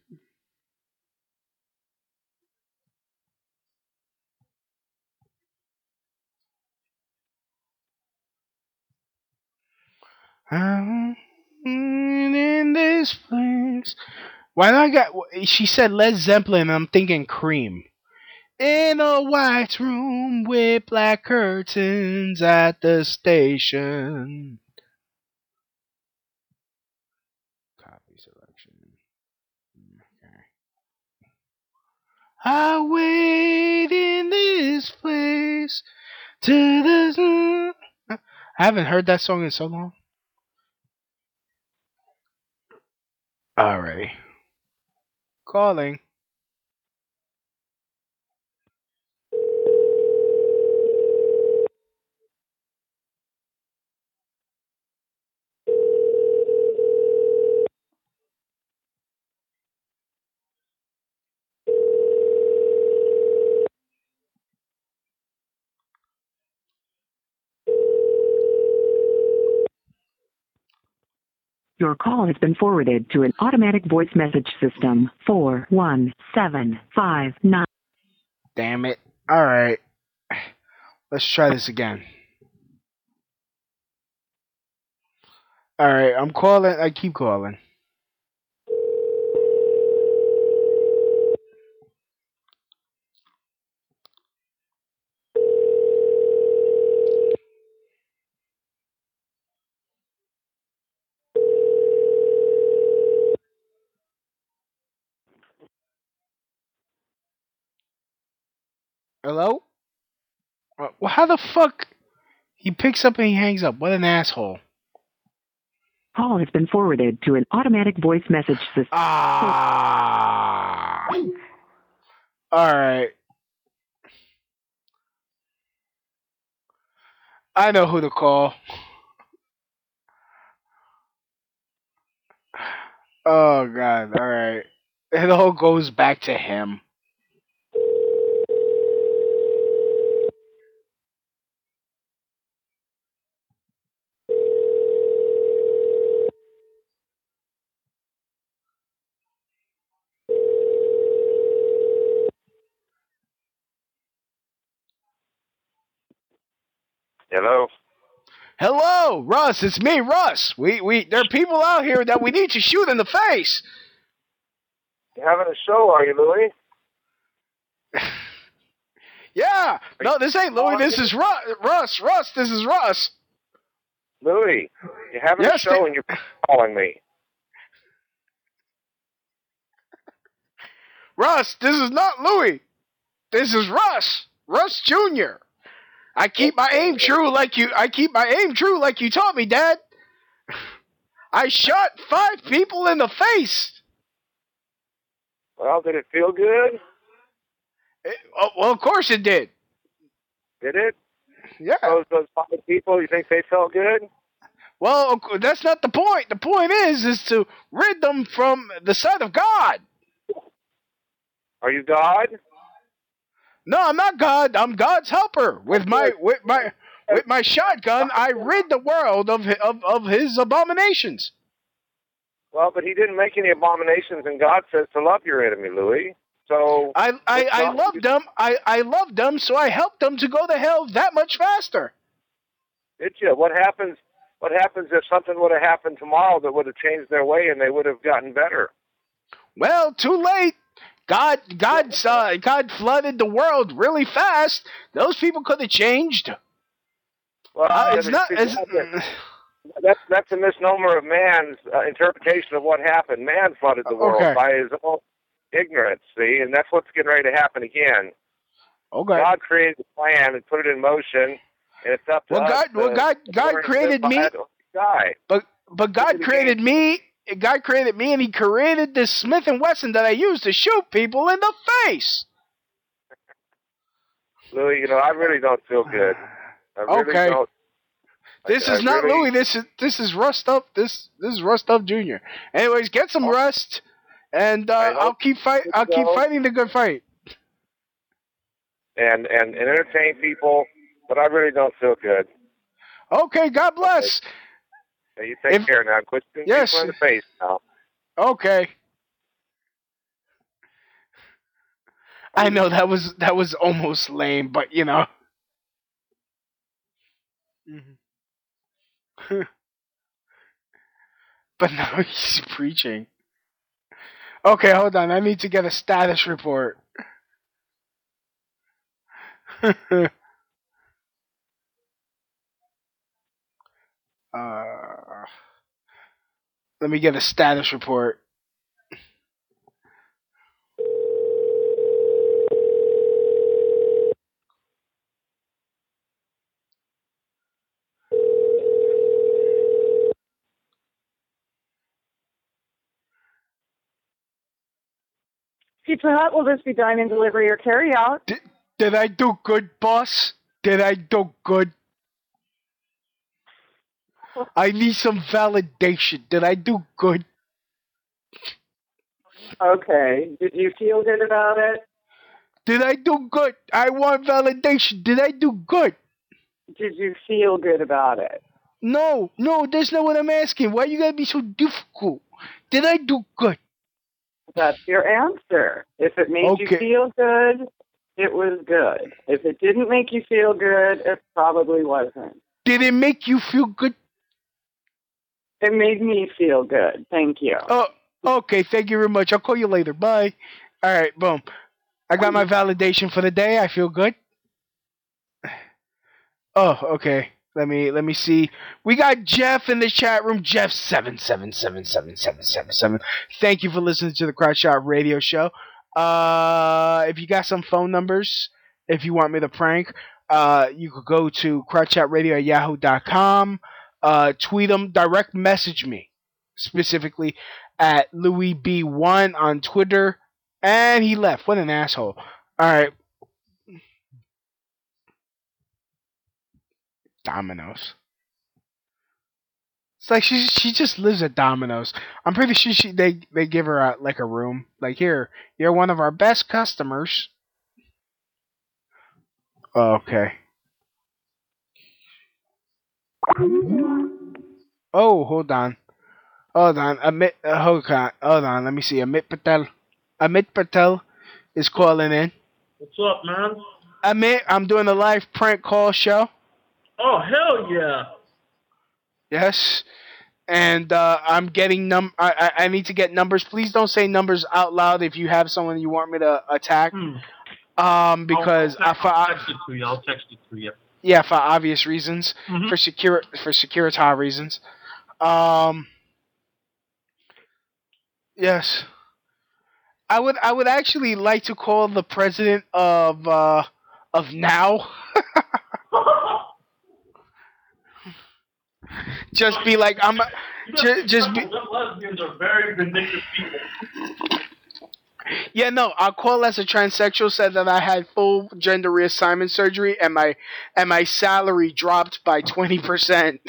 I'm in this place. Why do I got? She said Led Zeppelin, and I'm thinking Cream. In a white room with black curtains at the station. Copy selection. Okay. I wait in this place to the. I haven't heard that song in so long. Alrighty. Calling. Your call has been forwarded to an automatic voice message system. 41759. Damn it. Alright. Let's try this again. Alright, I'm calling. I keep calling. Hello? Well, how the fuck? He picks up and he hangs up. What an asshole. Call has been forwarded to an automatic voice message system. Ah. All right. I know who to call. Oh, God. All right. It all goes back to him. Hello? Hello, Russ. It's me, Russ. There are people out here that we need to shoot in the face. You having a show, are you, Louie? Yeah. No, this ain't Louie. This is Russ. Russ, this is Russ. Louie, you having a show and you're calling me. Russ, this is not Louie. This is Russ. Russ Jr. I keep my aim true like you taught me, Dad. I shot 5 people in the face. Well, did it feel good? Well, of course it did. Did it? Yeah. Those 5 people, you think they felt good? Well, that's not the point. The point is to rid them from the sight of God. Are you God? No, I'm not God. I'm God's helper. With my shotgun, I rid the world of his abominations. Well, but he didn't make any abominations, and God says to love your enemy, Louie. So I loved them. I loved them, so I helped them to go to hell that much faster. Did you? What happens if something would have happened tomorrow that would have changed their way and they would have gotten better? Well, too late. God flooded the world really fast. Those people could have changed. Well, that's a misnomer of man's interpretation of what happened. Man flooded the world by his own ignorance, see, and that's what's getting ready to happen again. Okay. God created the plan and put it in motion, and it's up to us. God created me. But God created me. God created me, and He created this Smith & Wesson that I use to shoot people in the face. Louie, I really don't feel good. I really don't. This is not Louie. This is Rust Up. This is Rust Up Jr. Anyways, get some rest, and I'll keep fighting the good fight. And entertain people, but I really don't feel good. Okay, God bless. You take care now. Quit shooting people in the face now. Okay. I know that was almost lame, but But now he's preaching. Okay, hold on. I need to get a status report. Let me get a status report. Pizza Hut, will this be dine-in delivery or carry-out? Did I do good, boss? Did I do good? I need some validation. Did I do good? Okay. Did you feel good about it? Did I do good? I want validation. Did I do good? Did you feel good about it? No, that's not what I'm asking. Why you gotta be so difficult? Did I do good? That's your answer. If it made you feel good, it was good. If it didn't make you feel good, it probably wasn't. Did it make you feel good? It made me feel good. Thank you. Oh, okay. Thank you very much. I'll call you later. Bye. All right, boom. I got my validation for the day. I feel good. Oh, okay. Let me see. We got Jeff in the chat room. Jeff 7777777. Thank you for listening to the Crotch Shot Radio Show. If you got some phone numbers, if you want me to prank, you could go to crotchshotradio@yahoo.com. Tweet them, direct message me. specifically at Louis B1 on Twitter, and he left. What an asshole. All right. Domino's. It's like she just lives at Domino's. I'm pretty sure they give her a room. Like, here, you're one of our best customers. Okay. Oh, hold on. Hold on. Hold on. Let me see. Amit Patel is calling in. What's up, man? Amit, I'm doing a live prank call show. Oh, hell yeah. Yes. And I'm getting I need to get numbers. Please don't say numbers out loud if you have someone you want me to attack. Because I'll text it to you. I'll text it to you. Yeah, for obvious reasons, for security reasons. Yes, I would actually like to call the president of Now. Just be like, just be. Lesbians are very vindictive people. Yeah, no, I'll call as a transsexual, said that I had full gender reassignment surgery and my salary dropped by 20%.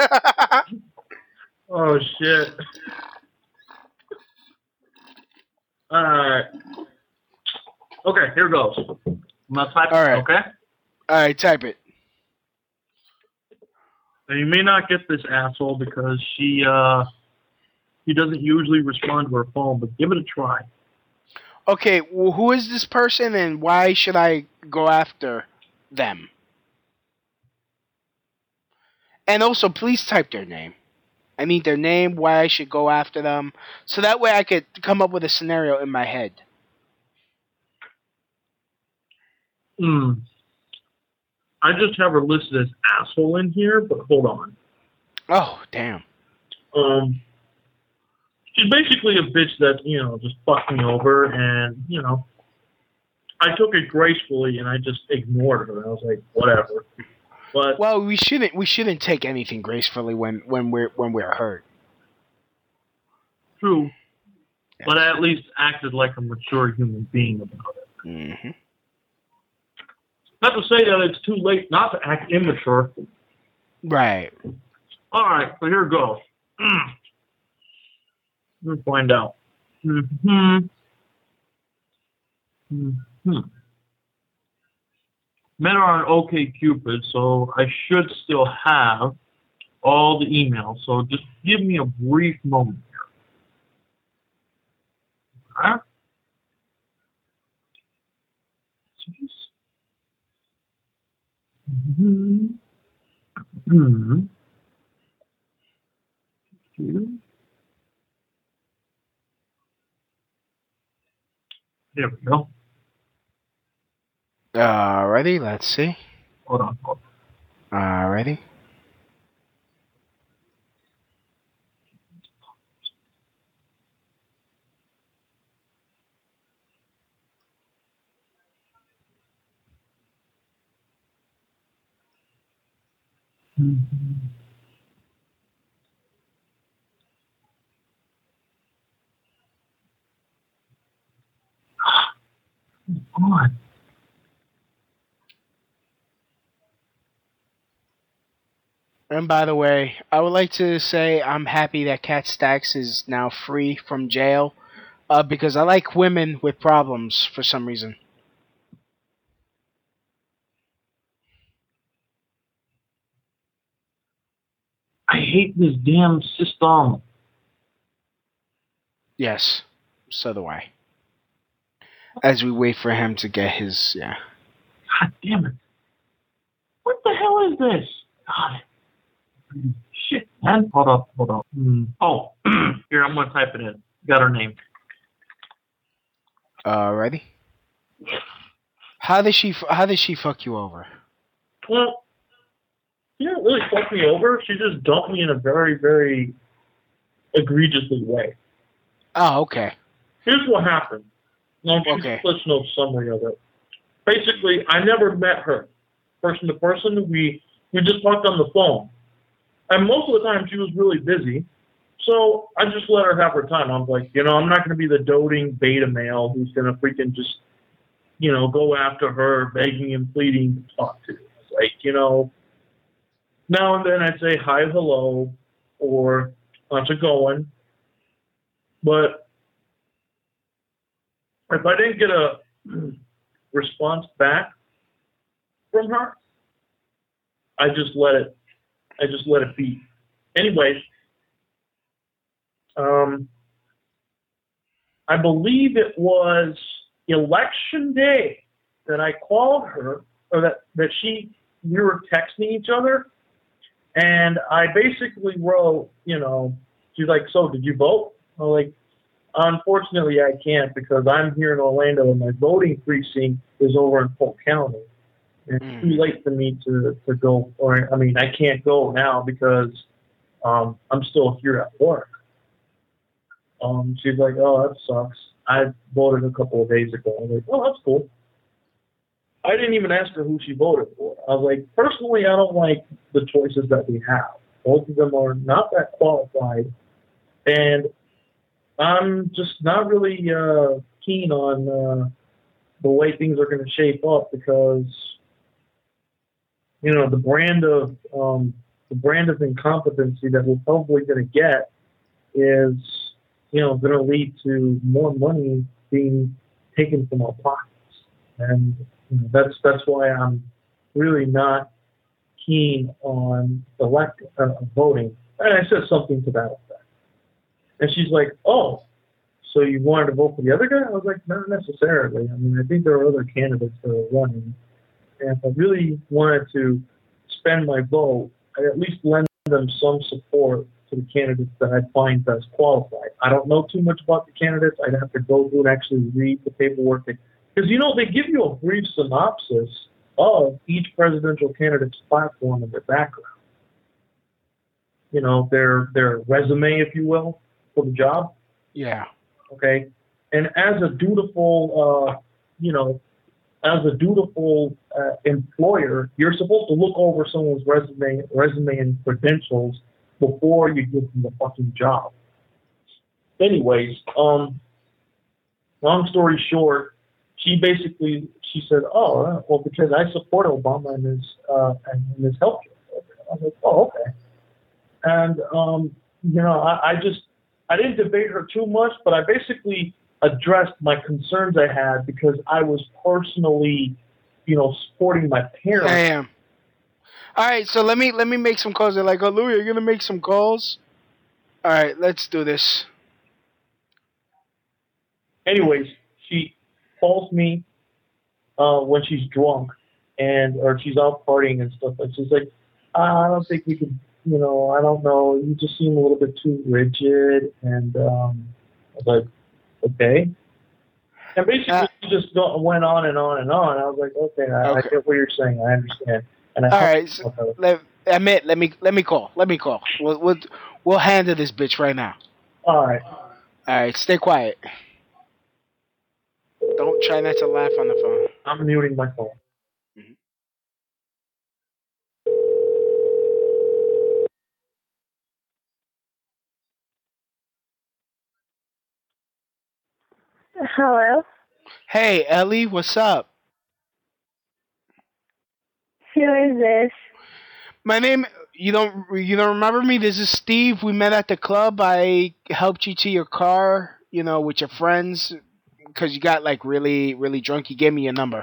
Oh shit. Alright. Okay, here goes. I'm gonna type it, okay? Alright, type it. Now, you may not get this asshole because he doesn't usually respond to her phone, but give it a try. Okay, well, who is this person and why should I go after them? And also, please type their name. I need their name, why I should go after them, so that way I could come up with a scenario in my head. I just have her listed as asshole in here, but hold on. Oh, damn. She's basically a bitch that, just fucked me over, and, I took it gracefully, and I just ignored her. I was like, whatever. But well, we shouldn't take anything gracefully when we're hurt. True. Yeah. But I at least acted like a mature human being about it. Mm-hmm. Not to say that it's too late not to act immature. Right. All right, so here it goes. Let's find out. Met her on OkCupid, so I should still have all the emails. So just give me a brief moment here. All right? There we go. Alrighty, let's see. Hold on. Alrighty. On. And by the way, I would like to say I'm happy that Cat Stacks is now free from jail, because I like women with problems for some reason. I hate this damn system. Yes, so do I. As we wait for him to get his, yeah. God damn it. What the hell is this? God. Shit, man. Hold up. Oh, here, I'm going to type it in. Got her name. Alrighty. How did she fuck you over? Well, she didn't really fuck me over. She just dumped me in a very, very egregiously way. Oh, okay. Here's what happened. Now, okay. Let's know summary of it. Basically, I never met her. Person to person, we just talked on the phone. And most of the time, she was really busy. So I just let her have her time. I'm like, I'm not going to be the doting beta male who's going to freaking just, go after her, begging and pleading to talk to her. It's like, now and then I'd say hi, hello, or how's it going? But if I didn't get a response back from her, I just let it be. Anyways, I believe it was election day that I called her, or that we were texting each other, and I basically wrote, she's like, so did you vote? I'm like, unfortunately I can't, because I'm here in Orlando and my voting precinct is over in Polk County. And it's too late for me to go, I can't go now because I'm still here at work. She's like, oh, that sucks. I voted a couple of days ago. I'm like, oh, that's cool. I didn't even ask her who she voted for. I was like, personally, I don't like the choices that we have. Both of them are not that qualified. And I'm just not really keen on the way things are going to shape up, because the brand of incompetency that we're probably going to get is going to lead to more money being taken from our pockets, and that's why I'm really not keen on voting. And I said something to that effect, and she's like, "Oh, so you wanted to vote for the other guy?" I was like, "Not necessarily. I think there are other candidates that are running, and if I really wanted to spend my vote, I'd at least lend them some support to the candidates that I find best qualified. I don't know too much about the candidates. I'd have to go through and actually read the paperwork. Because, they give you a brief synopsis of each presidential candidate's platform and their background. Their resume, if you will, for the job. Yeah. Okay. And as a dutiful, employer, you're supposed to look over someone's resume and credentials before you give them the fucking job. Anyways, long story short, she said, "Oh, well, because I support Obama and his health care program." I was like, "Oh, okay." And I didn't debate her too much, but I basically addressed my concerns I had, because I was personally, supporting my parents. I am. All right, so let me make some calls. They're like, "Oh, Louie, you're gonna make some calls?" All right, let's do this. Anyways, she calls me when she's drunk or she's out partying and stuff. And she's like, "I don't think we can. I don't know. You just seem a little bit too rigid." And I was like, "Okay." And basically, she just went on and on and on. I was like, "Okay, I get what you're saying. I understand." And all right, so let me call. We'll handle this bitch right now. All right. All right, stay quiet. Don't try not to laugh on the phone. I'm muting my phone. Mm-hmm. Hello. Hey, Ellie, what's up? Who is this? My name. You don't remember me? This is Steve. We met at the club. I helped you to your car, with your friends, because you got like really, really drunk. You gave me your number.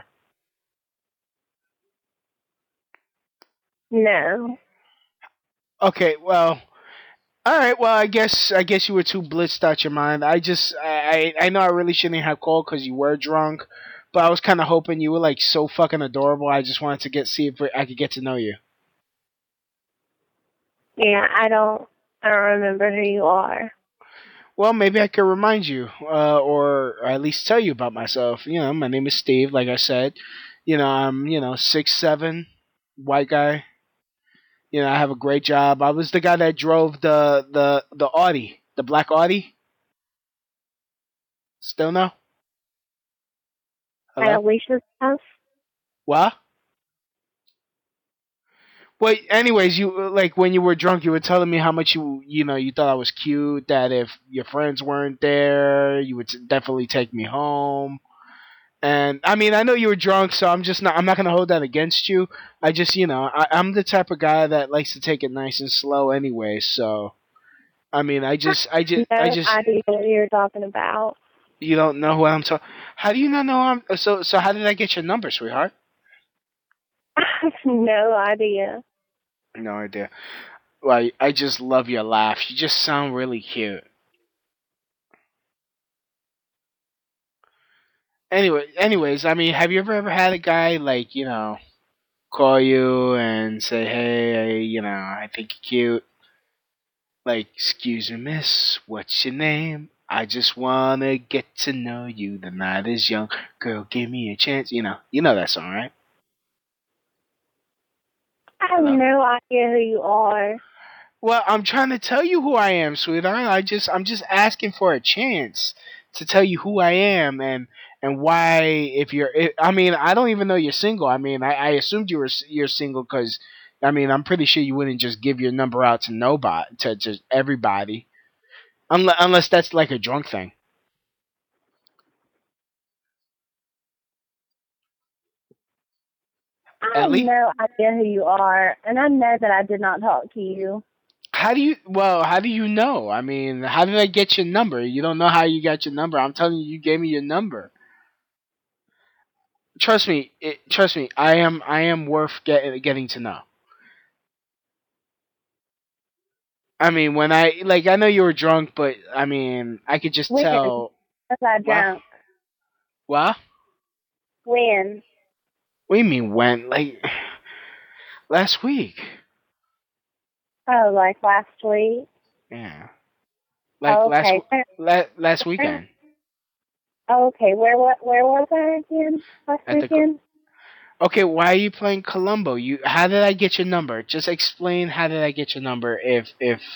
No. Okay, well, all right. Well, I guess you were too blitzed out your mind. I know I really shouldn't have called because you were drunk, but I was kind of hoping you were like so fucking adorable. I just wanted to see if I could get to know you. Yeah, I don't remember who you are. Well, maybe I could remind you, or at least tell you about myself. My name is Steve, like I said. I'm 6'7", white guy. I have a great job. I was the guy that drove the Audi, the black Audi. Still no? At Alicia's house? What? But anyways, you like when you were drunk, you were telling me how much you thought I was cute. That if your friends weren't there, you would definitely take me home. And I mean, I know you were drunk, so I'm not gonna hold that against you. I just, I'm the type of guy that likes to take it nice and slow anyway. So, I mean, I just. No idea what you're talking about. You don't know what I'm talking. How do you not know I'm? So how did I get your number, sweetheart? I have no idea. No idea. Well, I just love your laugh. You just sound really cute. Anyways, I mean, have you ever had a guy like, call you and say, hey, I think you're cute. Like, excuse me, miss, what's your name? I just wanna get to know you. The night is young. Girl, give me a chance. You know that song, right? I have no idea who you are. Well, I'm trying to tell you who I am, sweetheart. I'm just asking for a chance to tell you who I am and why. I mean, I don't even know you're single. I mean, I assumed you're single because, I mean, I'm pretty sure you wouldn't just give your number out to nobody, to everybody, unless that's like a drunk thing. I have no idea who you are, and I know that I did not talk to you. How do you know? I mean, how did I get your number? You don't know how you got your number. I'm telling you, you gave me your number. Trust me. I am worth getting to know. I mean, when I know you were drunk, but I mean, I could just tell. Was I drunk? What? When? What do you mean when? Like last week. Oh, like last week? Yeah. Like last weekend. Oh, okay. Where was I again? Last weekend? Okay, why are you playing Columbo? How did I get your number? Just explain how did I get your number if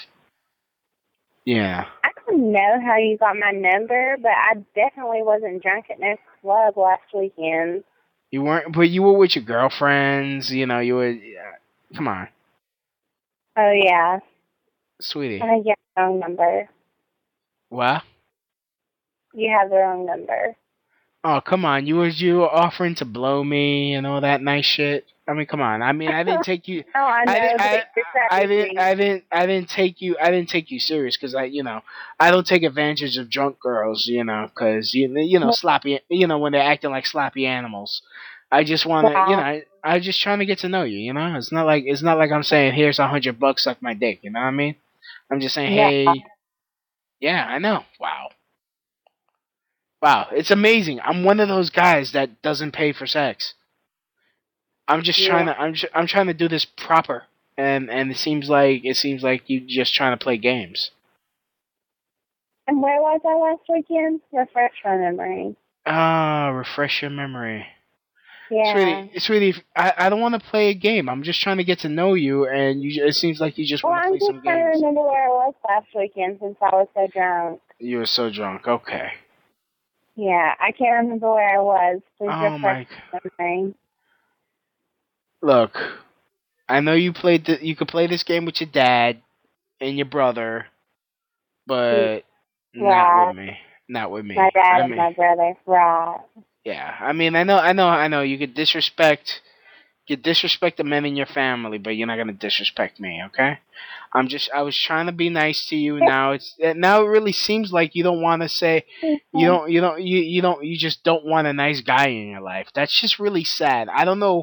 yeah. I don't know how you got my number, but I definitely wasn't drunk at no club last weekend. You weren't, but you were with your girlfriends, you were, come on. Oh, yeah. Sweetie. I get the wrong number. What? You have the wrong number. Oh, come on. You were offering to blow me and all that nice shit. I mean, come on. I mean, I didn't take you. Oh, I know. I didn't take you serious because I don't take advantage of drunk girls, because sloppy, when they're acting like sloppy animals. I just want to, I'm just trying to get to know you, It's not like I'm saying here's $100, suck my dick, you know what I mean? I'm just saying, hey, yeah, I know. Wow, it's amazing. I'm one of those guys that doesn't pay for sex. I'm just trying to. I'm trying to do this proper, and it seems like you're just trying to play games. And where was I last weekend? Refresh my memory. Refresh your memory. Yeah. Sweetie, I don't want to play a game. I'm just trying to get to know you, and it seems like you just want to play some games. I'm just trying to remember where I was last weekend since I was so drunk. You were so drunk. Okay. Yeah, I can't remember where I was. Please refresh my memory. Look, I know you could play this game with your dad and your brother, but not with me. Not with me. My dad and my brother, right? Yeah, I mean, I know. You could disrespect the men in your family, but you're not gonna disrespect me, okay? I was trying to be nice to you. Now it really seems like you don't want to say, you just don't want a nice guy in your life. That's just really sad. I don't know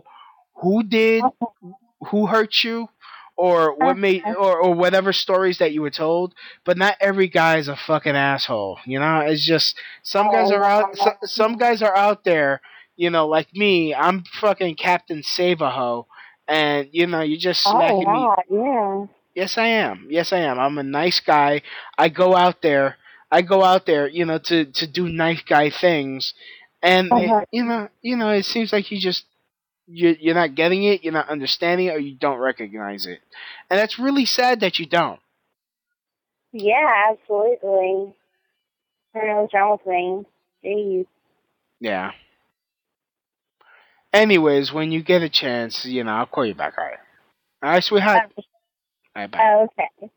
who hurt you, or what made, or whatever stories that you were told, but not every guy is a fucking asshole. It's just some guys are out there. Like me, I'm fucking Captain Save-A-Ho, and you're just smacking me. Yeah. Yes, I am. I'm a nice guy. I go out there, to do nice guy things, and it seems like you're not getting it, you're not understanding it, or you don't recognize it, and that's really sad that you don't. Yeah, absolutely. I don't know what's wrong with me. Jeez. Yeah. Anyways, when you get a chance, I'll call you back, alright? All right, sweetheart. All right, bye. Okay.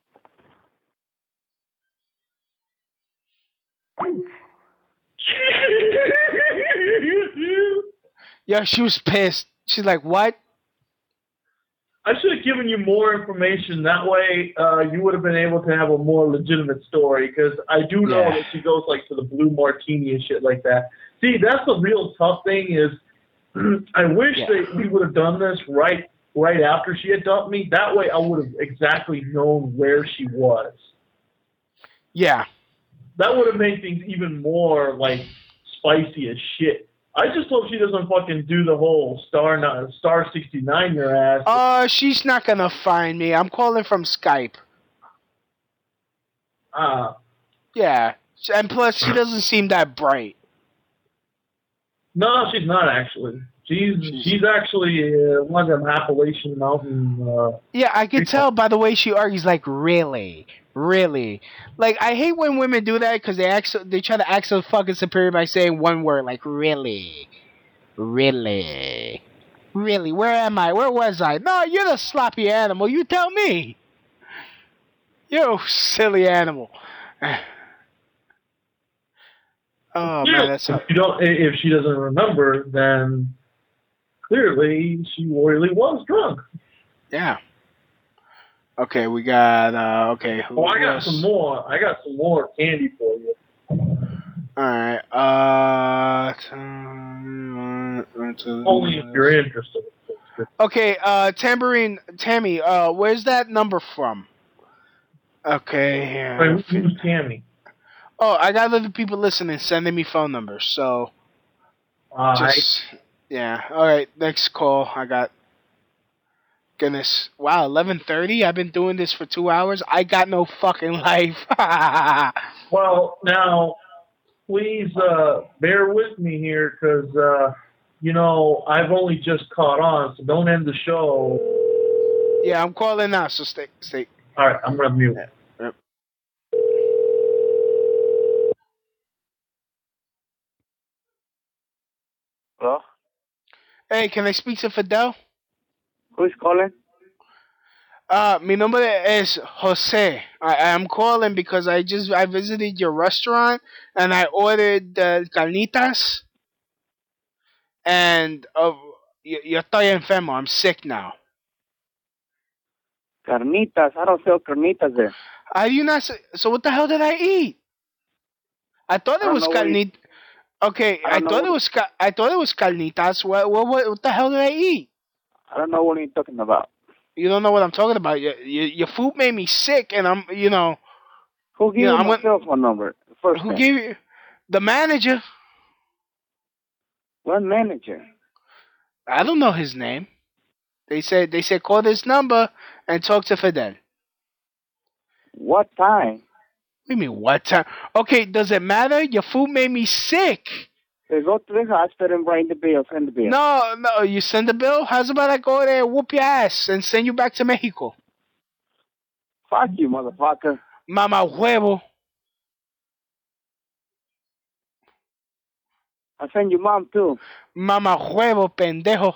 Yeah, she was pissed. She's like, what? I should have given you more information. That way, you would have been able to have a more legitimate story. Because I do know that she goes like to the blue martini and shit like that. See, that's the real tough thing. Is I wish that we would have done this right after she had dumped me. That way, I would have exactly known where she was. Yeah. That would have made things even more like spicy as shit. I just hope she doesn't fucking do the whole star 69 your ass. She's not gonna find me. I'm calling from Skype. Yeah, and plus she doesn't seem that bright. No, she's not actually. She's actually one of them Appalachian Mountain. Yeah, I can tell by the way she argues. Like, really. Like, I hate when women do that because they try to act so fucking superior by saying one word. Like, really. Where am I? Where was I? No, you're the sloppy animal. You tell me. You silly animal. Oh man, that's so. If she doesn't remember, then clearly she really was drunk. Yeah. Okay, we got okay. Oh, I got some more. I got some more candy for you. All right. Only if you're interested. Okay, Tammy, where's that number from? Okay, yeah. Wait, who's Tammy? Oh, I got other people listening, sending me phone numbers, so yeah. All right, next call. I got. Goodness, wow, 11:30. I've been doing this for 2 hours. I got no fucking life. Well, now, please bear with me here, because I've only just caught on, so don't end the show. Yeah, I'm calling now, so stay. All right, I'm gonna mute. Yep. Hello? Hey, can I speak to Fidel? Who's calling? Mi nombre es Jose. I am calling because I visited your restaurant and I ordered carnitas. And yo estoy enfermo. I'm sick now. Carnitas? I don't sell carnitas there. Are you not? So what the hell did I eat? I thought it was carnitas. Okay, I thought it was carnitas. What the hell did I eat? I don't know what you're talking about. You don't know what I'm talking about. Your food made me sick, and I'm. Who gave you my cell phone number? Who gave you? The manager. What manager? I don't know his name. They said call this number and talk to Fidel. What time? What do you mean what time? Okay, does it matter? Your food made me sick. They go to the hospital and bring the bill, send the bill. No, you send the bill? How's about I go there, whoop your ass, and send you back to Mexico? Fuck you, motherfucker. Mama huevo. I send your mom too. Mama huevo, pendejo.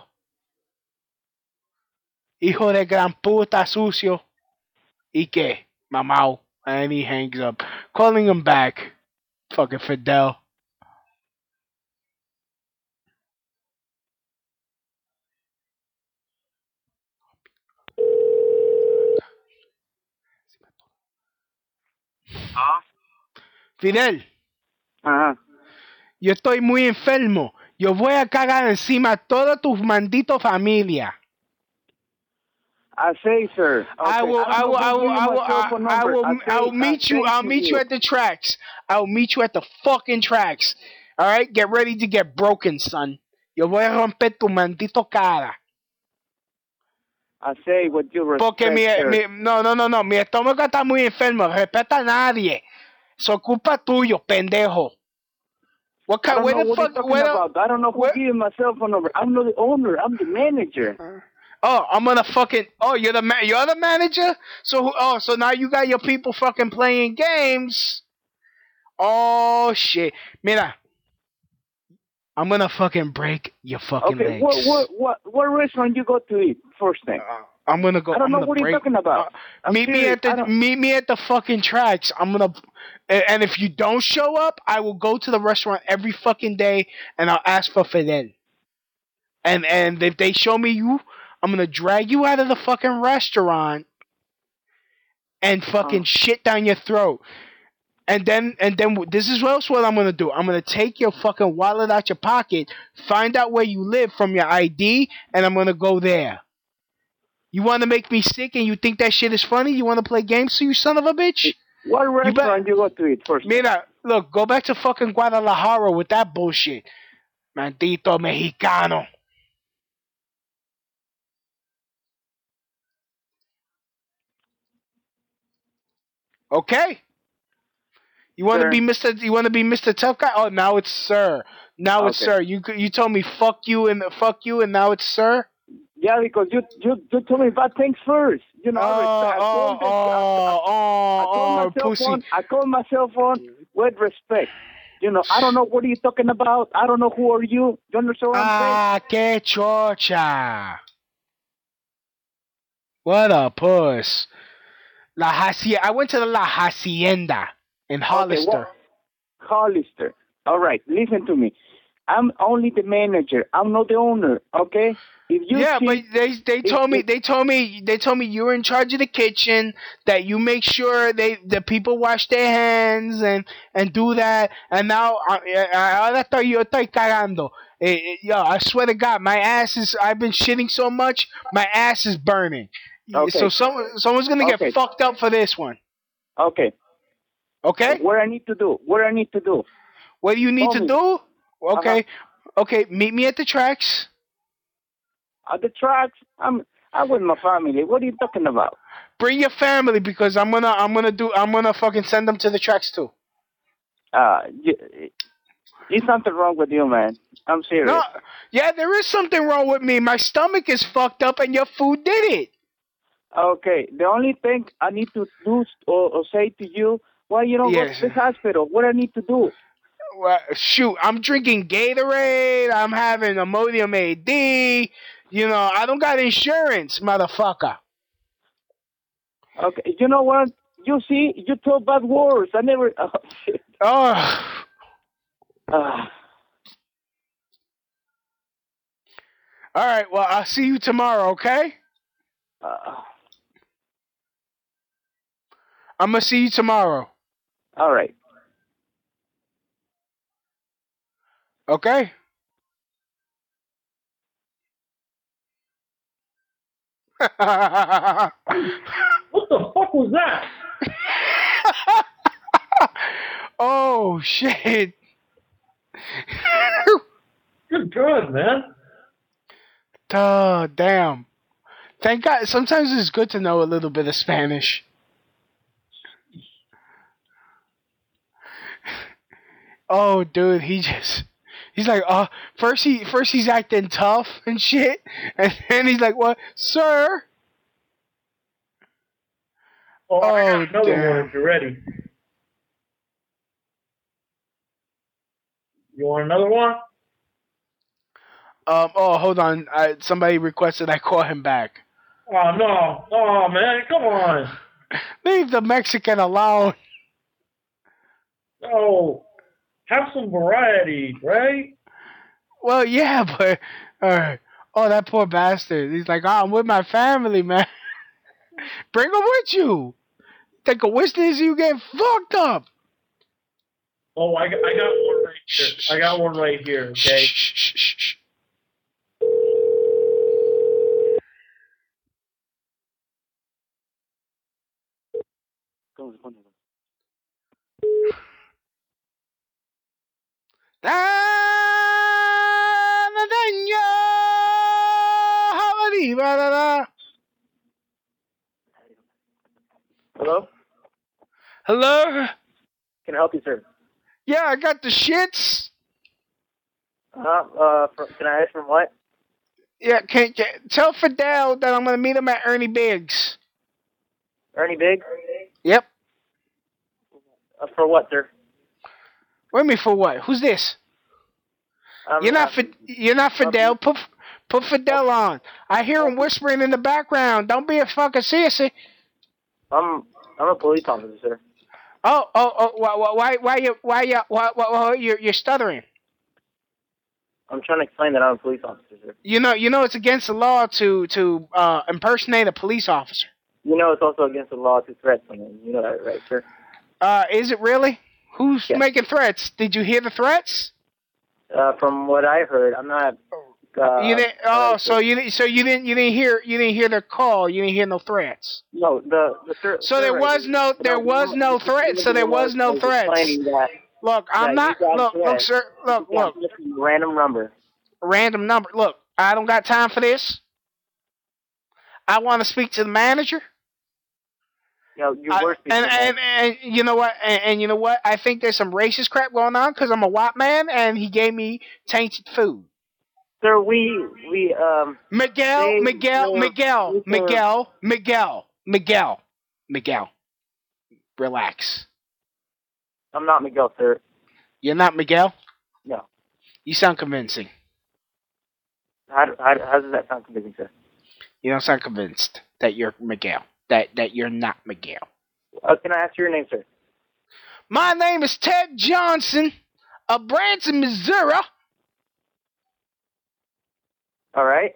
Hijo de gran puta sucio. ¿Y qué? Mamau. And he hangs up. Calling him back. Fucking Fidel. Fidel. Ajá. Yo estoy muy enfermo. Yo voy a cagar encima a toda tu maldito familia. I say, sir. Okay. I'll meet you at the tracks. I'll meet you at the fucking tracks. All right, get ready to get broken, son. Yo voy a romper tu maldito cara. I say with you respect. Porque mi estómago está muy enfermo. Respeta a nadie. So culpa tuyo, pendejo. I don't know who gave you my cell phone number. I'm not the owner. I'm the manager. Oh, I'm gonna fucking. Oh, you're the manager. So now you got your people fucking playing games. Oh shit, mira. I'm gonna fucking break your fucking legs. What restaurant you go to eat first thing? I'm gonna go. I don't know what you're talking about. Meet me at the fucking tracks. And if you don't show up, I will go to the restaurant every fucking day and I'll ask for Fidel. And if they show me you, I'm gonna drag you out of the fucking restaurant and fucking shit down your throat. And then this is what I'm gonna do. I'm gonna take your fucking wallet out your pocket, find out where you live from your ID, and I'm gonna go there. You want to make me sick and you think that shit is funny? You want to play games, so you son of a bitch? What restaurant you go to eat first? Mira, look, go back to fucking Guadalajara with that bullshit. Maldito Mexicano. Okay. You want to be Mr. You want to be Mr. Tough Guy? Oh, now it's sir. Now it's sir. You told me fuck you and now it's sir. Yeah, because you told me bad things first. You know. Pussy. I call my cell phone with respect. You know, I don't know what are you talking about. I don't know who are you. You understand what I'm Que saying? chocha. What a puss. I went to the La Hacienda in Hollister. Hollister. All right, listen to me. I'm only the manager. I'm not the owner. Okay. But they told me you were in charge of the kitchen. That you make sure the people wash their hands and do that. And now ahora yo estoy cagando. Yo, I swear to God, my ass is. I've been shitting so much, my ass is burning. Okay. So someone's gonna get fucked up for this one. Okay. Okay. What I need to do? What do you need to do? Okay. Okay. Meet me at the tracks. At the tracks? I'm with my family. What are you talking about? Bring your family because I'm gonna fucking send them to the tracks too. There's something wrong with you, man. I'm serious. No, yeah, there is something wrong with me. My stomach is fucked up, and your food did it. Okay. The only thing I need to do or say to you, why you don't go to the hospital? What I need to do? Well, shoot, I'm drinking Gatorade. I'm having Imodium AD. You know, I don't got insurance, motherfucker. Okay, you know what? You see, you talk bad words. I never. Oh, shit. Oh. All right. Well, I'll see you tomorrow. Okay. I'm gonna see you tomorrow. All right. Okay. What the fuck was that? Oh shit! You're good, man. Oh damn! Thank God. Sometimes it's good to know a little bit of Spanish. Oh, dude, he's like, first he's acting tough and shit, and then he's like, what, sir? Oh, I got another one if you're ready. You want another one? Hold on. Somebody requested I call him back. Oh, no. Oh, man, come on. Leave the Mexican alone. Oh, have some variety, right? Well, yeah, but that poor bastard. He's like, I'm with my family, man. Bring him with you. Take a witness, you get fucked up. Oh, I got one right here. I got one right here. Okay. Shh. Hello? Hello? Can I help you, sir? Yeah, I got the shits. Can I ask from what? Yeah, tell Fidel that I'm going to meet him at Ernie Biggs. Ernie Biggs? Yep. For what, sir? Wait a minute, for what? Who's this? You're not Fidel. Put Put Fidel on. I hear him whispering in the background. Don't be a fucking sissy. I'm a police officer, sir. Why you're stuttering? I'm trying to explain that I'm a police officer, sir. You know it's against the law to impersonate a police officer. You know it's also against the law to threat someone. You know that, right, sir? Is it really? Who's making threats? Did you hear the threats? From what I heard, I'm not. You didn't. So you didn't hear their call. You didn't hear no threats. No, So there was no threat. So there was no threats. Look, I'm not. Look, sir. Look. Random number. Random number. Look, I don't got time for this. I want to speak to the manager. You were speaking. And you know what? And you know what? I think there's some racist crap going on because I'm a white man and he gave me tainted food. Sir, Miguel. Relax. I'm not Miguel, sir. You're not Miguel? No. You sound convincing. How does that sound convincing, sir? You don't sound convinced that you're Miguel. That you're not Miguel. Can I ask your name, sir? My name is Ted Johnson of Branson, Missouri. All right.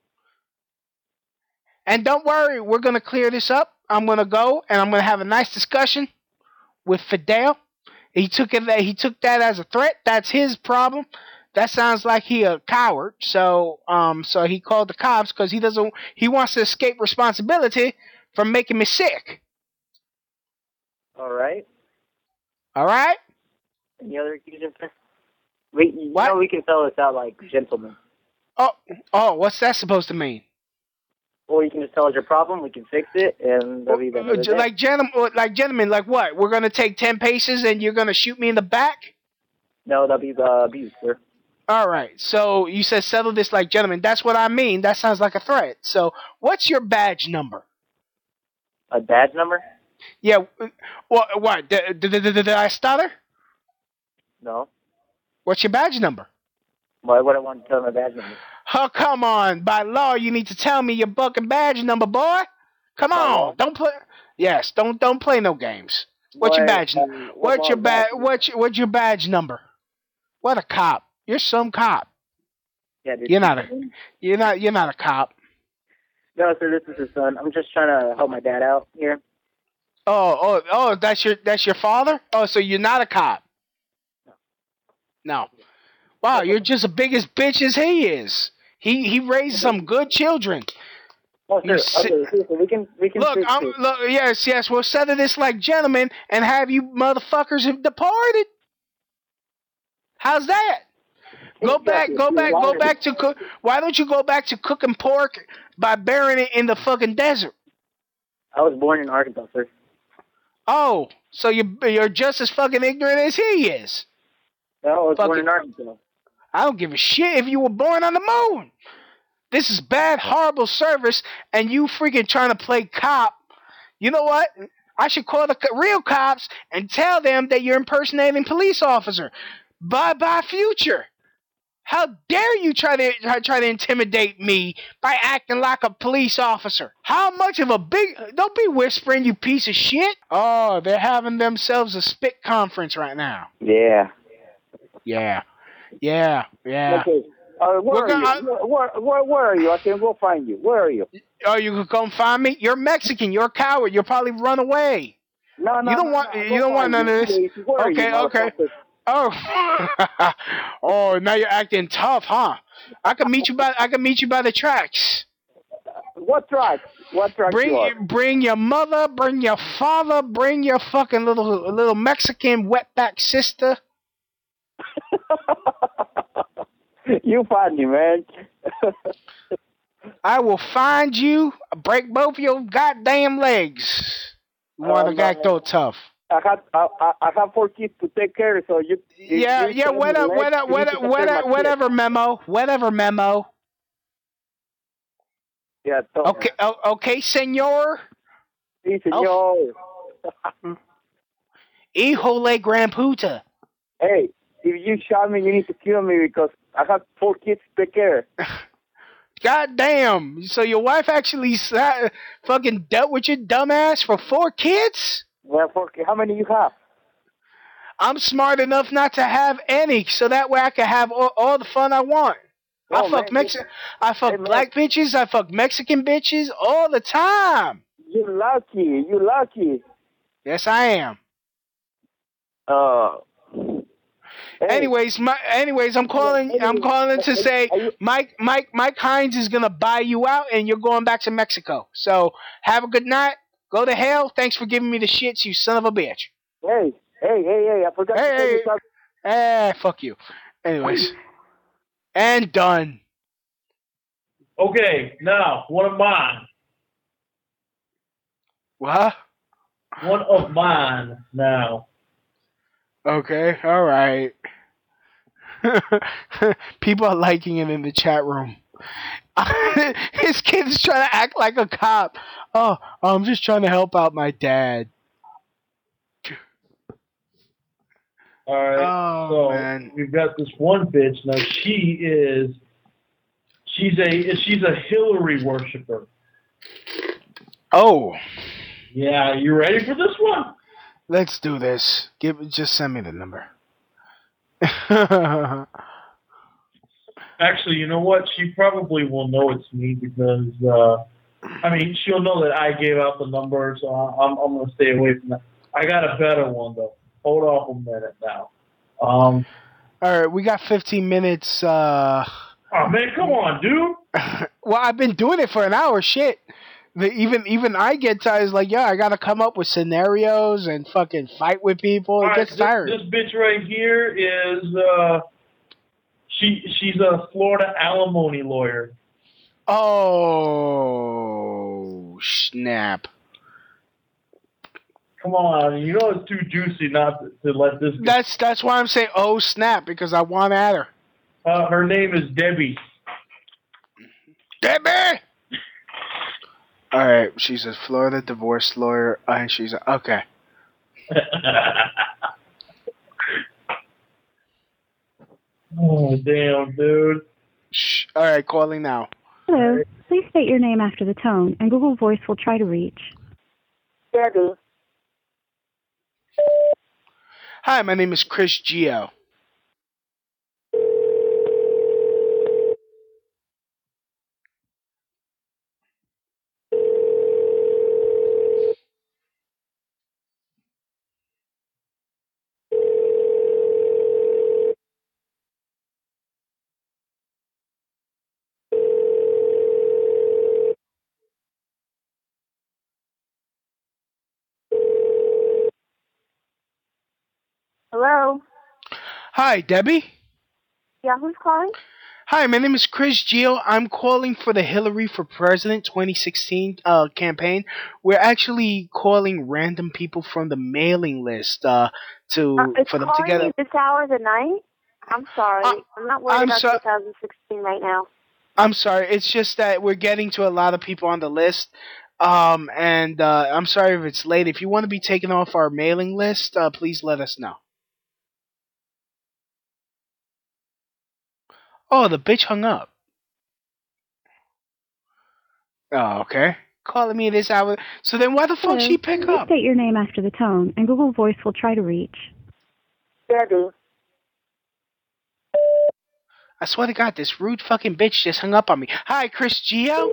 And don't worry, we're going to clear this up. I'm going to go and I'm going to have a nice discussion with Fidel. He took that as a threat. That's his problem. That sounds like he a coward. So he called the cops because he wants to escape responsibility from making me sick. All right. All right. Any other accusation, sir? We can sell this out like gentlemen. Oh, what's that supposed to mean? Or you can just tell us your problem, we can fix it, and that'll be like gentlemen, like what? We're gonna take 10 paces and you're gonna shoot me in the back? No, that'll be the abuse, sir. All right. So you said settle this like gentlemen. That's what I mean. That sounds like a threat. So what's your badge number? A badge number? Yeah. What? Did I stutter? No. What's your badge number? Why would I want to tell my badge number? Oh, come on. By law, you need to tell me your fucking badge number, boy. Come on. Don't play. Yes, don't play no games. What's your badge number? What's your badge number? What a cop. You're some cop. Yeah, dude. You're not a cop. No, sir, this is his son. I'm just trying to help my dad out here. Oh, that's your father? Oh, so you're not a cop. No. Wow, you're just as big as bitch as he is. He raised some good children. Oh, sir. Okay, we can look, yes, we'll settle this like gentlemen and have you motherfuckers departed. How's that? Go back to cook. Why don't you go back to cooking pork by burying it in the fucking desert? I was born in Arkansas, sir. Oh, so you're just as fucking ignorant as he is. No, I was born in Arkansas. I don't give a shit if you were born on the moon. This is bad, horrible service, and you freaking trying to play cop. You know what? I should call the real cops and tell them that you're impersonating police officer. Bye-bye future. How dare you try to intimidate me by acting like a police officer? How much of a don't be whispering, you piece of shit. Oh, they're having themselves a spit conference right now. Yeah. Okay. Where are you? I can go find you. Where are you? Oh, you can come find me? You're Mexican. You're a coward. You'll probably run away. No. You don't want none of this. Okay. Oh. Oh, now you're acting tough, huh? I can meet you by the tracks. What tracks? Bring your mother, bring your father, bring your fucking little Mexican wetback sister. You find me, man. I will find you, break both your goddamn legs. You want to act so tough. I have 4 kids to take care of, so you. Whatever, memo. Yeah. Okay, senor. Sí, senor. Hijo de gran puta. Hey, if you shot me, you need to kill me because I have 4 kids to take care. God damn. So your wife actually fucking dealt with your dumb ass for 4 kids? Yeah, 4 kids. How many you have? I'm smart enough not to have any, so that way I can have all the fun I want. I fuck black bitches, I fuck Mexican bitches all the time. You lucky. Yes, I am. Anyways, I'm calling to say Mike Hines is gonna buy you out, and you're going back to Mexico. So have a good night. Go to hell. Thanks for giving me the shits, you son of a bitch. Hey! I forgot to tell you something. Fuck you. Anyways, and done. Okay, now one of mine. What? One of mine now. Okay, all right. People are liking it in the chat room. His kid is trying to act like a cop. Oh, I'm just trying to help out my dad. All right, so man. We've got this one bitch. Now she's a Hillary worshiper. Oh. Yeah, you ready for this one? Let's do this. Just send me the number. Actually, you know what? She probably will know it's me because, she'll know that I gave out the number, so I'm going to stay away from that. I got a better one, though. Hold off a minute now. All right, we got 15 minutes. Oh, man, come on, dude. Well, I've been doing it for an hour. Shit. Even I get tired. It's like, I got to come up with scenarios and fucking fight with people. It gets tiring. This bitch right here is, she's a Florida alimony lawyer. Oh, snap. Come on, you know it's too juicy not to let this go. That's why I'm saying, oh, snap, because I want at her. Her name is Debbie. Debbie! All right, she's a Florida divorce lawyer, and she's okay. Oh, damn, dude. Shh. All right, calling now. Hello. Please state your name after the tone, and Google Voice will try to reach. Debbie. Hi, my name is Chris Gio. Hello? Hi, Debbie? Yeah, who's calling? Hi, my name is Chris Gio. I'm calling for the Hillary for President 2016 campaign. We're actually calling random people from the mailing list for them to get you this hour of the night? I'm sorry. I'm not worried about 2016 right now. I'm sorry. It's just that we're getting to a lot of people on the list. And I'm sorry if it's late. If you want to be taken off our mailing list, please let us know. Oh, the bitch hung up. Oh, okay. Calling me this hour. So then why the fuck she pick Please up? state your name after the tone, and Google Voice will try to reach. Debbie. I swear to God, this rude fucking bitch just hung up on me. Hi, Chris Gio?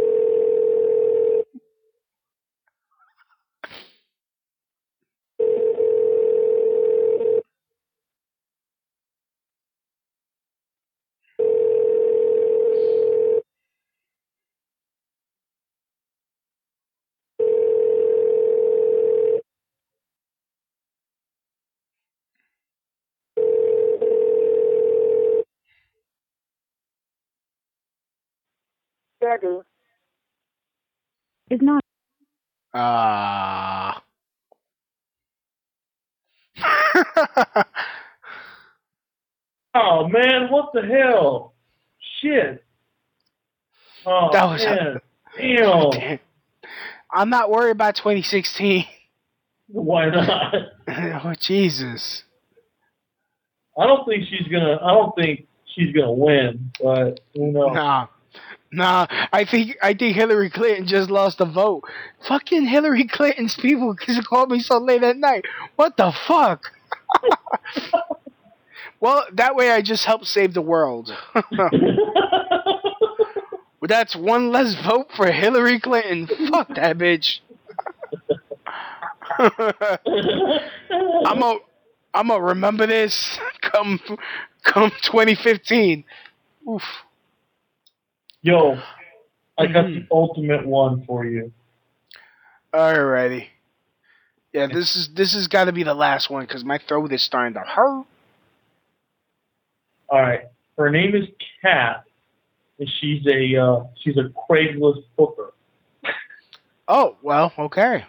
Debbie. Is not. Oh, man, what the hell? Shit. Oh, That was man. Damn. I'm not worried about 2016. Why not? Oh, Jesus. I don't think she's gonna win, but who knows? Nah. Nah, I think Hillary Clinton just lost a vote. Fucking Hillary Clinton's people called me so late at night. What the fuck? Well, that way I just helped save the world. That's one less vote for Hillary Clinton. Fuck that bitch. I'm gonna remember this come 2015. Oof. Yo, I got the ultimate one for you. Alrighty. Yeah, this is got to be the last one because my throat is starting to hurt. All right. Her name is Kat, and she's a Craigslist hooker. Oh well, okay.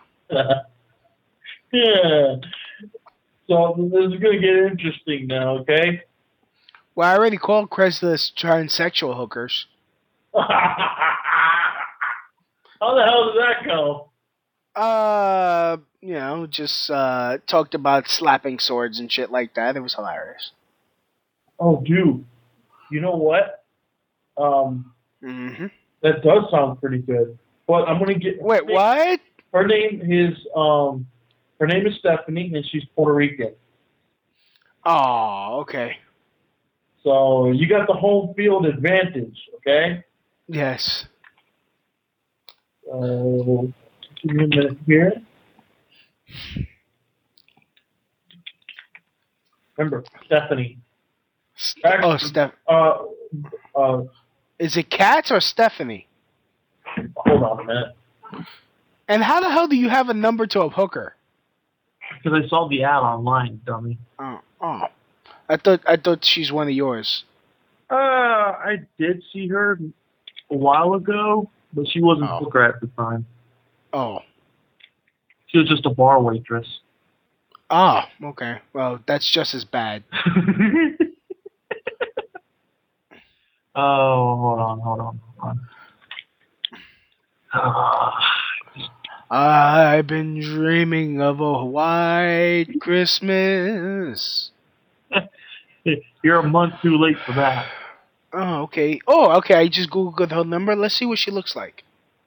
Yeah. So this is gonna get interesting now, okay? Well, I already called Craigslist transsexual hookers. How the hell did that go? Just talked about slapping swords and shit like that. It was hilarious. Oh, dude. You know what? That does sound pretty good. But I'm gonna get. Wait, what? Her name is Stephanie, and she's Puerto Rican. Oh, okay. So you got the home field advantage, okay? Yes. Give me a minute here. Remember, Stephanie. Steph. Is it Kat or Stephanie? Hold on a minute. And how the hell do you have a number to a hooker? Because I saw the ad online, dummy. Oh. I thought she's one of yours. I did see her a while ago, but she wasn't a hooker at the time. Oh. She was just a bar waitress. Ah, okay. Well, that's just as bad. Oh, hold on. I've been dreaming of a white Christmas. You're a month too late for that. Oh, okay. Oh, okay. I just Googled her number. Let's see what she looks like.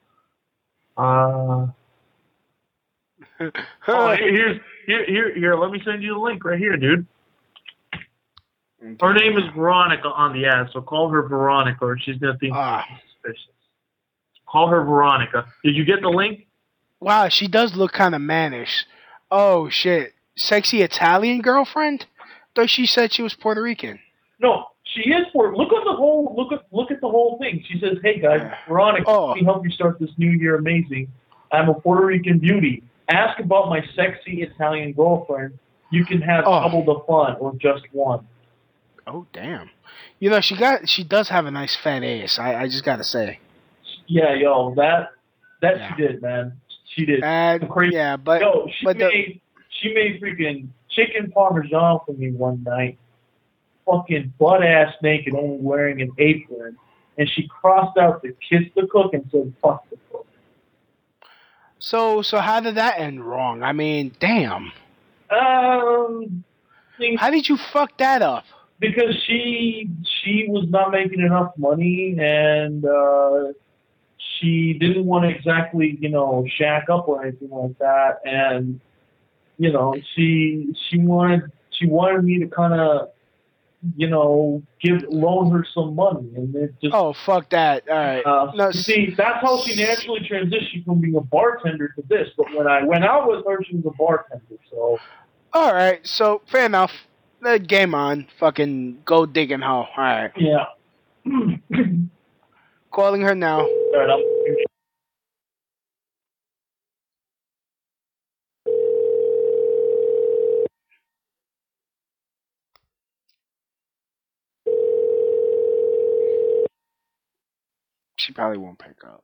Here. Let me send you the link right here, dude. Her name is Veronica on the ad, so call her Veronica, or she's gonna think suspicious. Call her Veronica. Did you get the link? Wow, she does look kind of mannish. Oh shit, sexy Italian girlfriend? Thought she said she was Puerto Rican. No, she is Puerto. Look at the whole thing. She says, "Hey guys, Veronica, let me help you start this new year amazing. I'm a Puerto Rican beauty. Ask about my sexy Italian girlfriend. You can have double the fun or just one." Oh damn! You know she does have a nice fat ass. I just gotta say. Yeah, yo, that she did, man. She did. Crazy. Yeah, but yo, she made freaking chicken parmesan for me one night. Fucking butt ass naked, only wearing an apron, and she crossed out the kiss the cook and said fuck the cook. So how did that end wrong? I mean, damn. How did you fuck that up? Because she was not making enough money, and she didn't want to exactly, shack up or anything like that, and she wanted me to kind of, loan her some money, and it just. Oh, fuck that! All right. No, see, that's how she naturally transitioned from being a bartender to this. But when I went out with her, she was a bartender. So. All right. So fair enough. Game on. Fucking go digging hole. All right. Yeah. Calling her now. Fair enough. She probably won't pick up.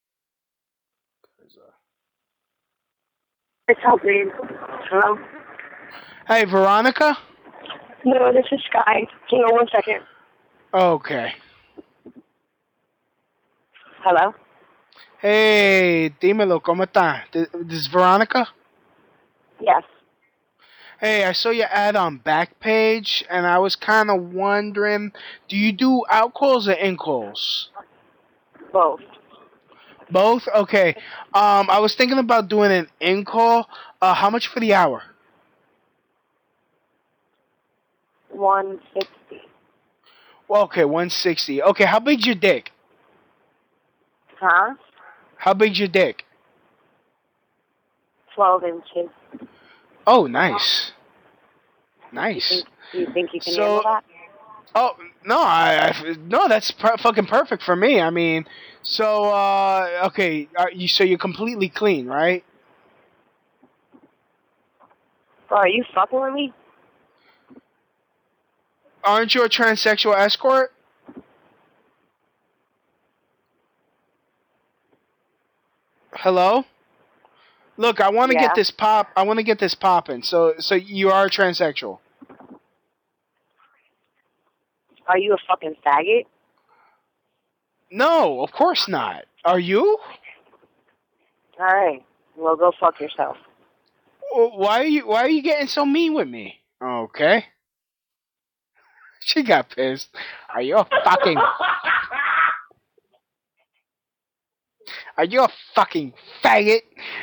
It's helping. Hello? Hey, Veronica? No, this is Sky. Hang on 1 second. Okay. Hello? Hey, dímelo, ¿cómo está? This is Veronica? Yes. Hey, I saw your ad on Backpage, and I was kind of wondering, do you do out calls or in calls? Both. Both? Okay. I was thinking about doing an in-call. How much for the hour? $160. Well, okay, $160. Okay, how big's your dick? Huh? How big's your dick? 12 inches. Oh, nice. Nice. Do you think you can handle that? Oh, no, no, that's fucking perfect for me. I mean, so, okay, so you're completely clean, right? Bro, are you fucking with me? Aren't you a transsexual escort? Hello? Look, I want to get this popping. So you are a transsexual. Are you a fucking faggot? No, of course not. Are you? Alright. Well, go fuck yourself. Why are you getting so mean with me? Okay. She got pissed. Are you a fucking faggot?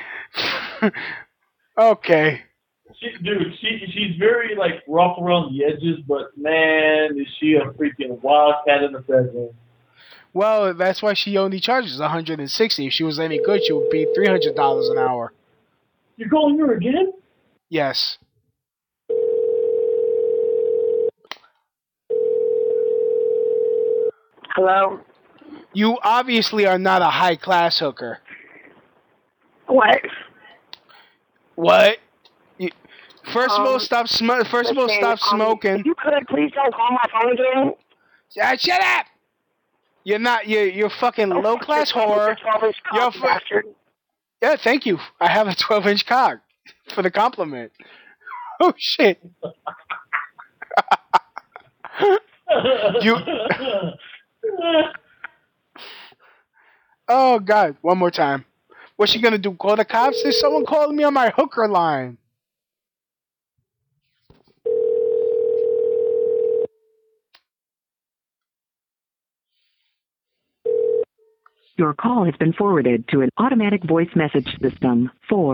Okay. She's very like rough around the edges, but man, is she a freaking wildcat in the bedroom. Well, that's why she only charges $160. If she was any good, she would be $300 an hour. You're calling her again? Yes. Hello? You obviously are not a high-class hooker. What? What? First of all, stop smoking. If you could, please don't call my phone again. Shut up! You're fucking low-class whore. Yeah, thank you. I have a 12-inch cock for the compliment. Oh, shit. Oh, God. One more time. What's she gonna do? Call the cops? There's someone calling me on my hooker line. Your call has been forwarded to an automatic voice message system.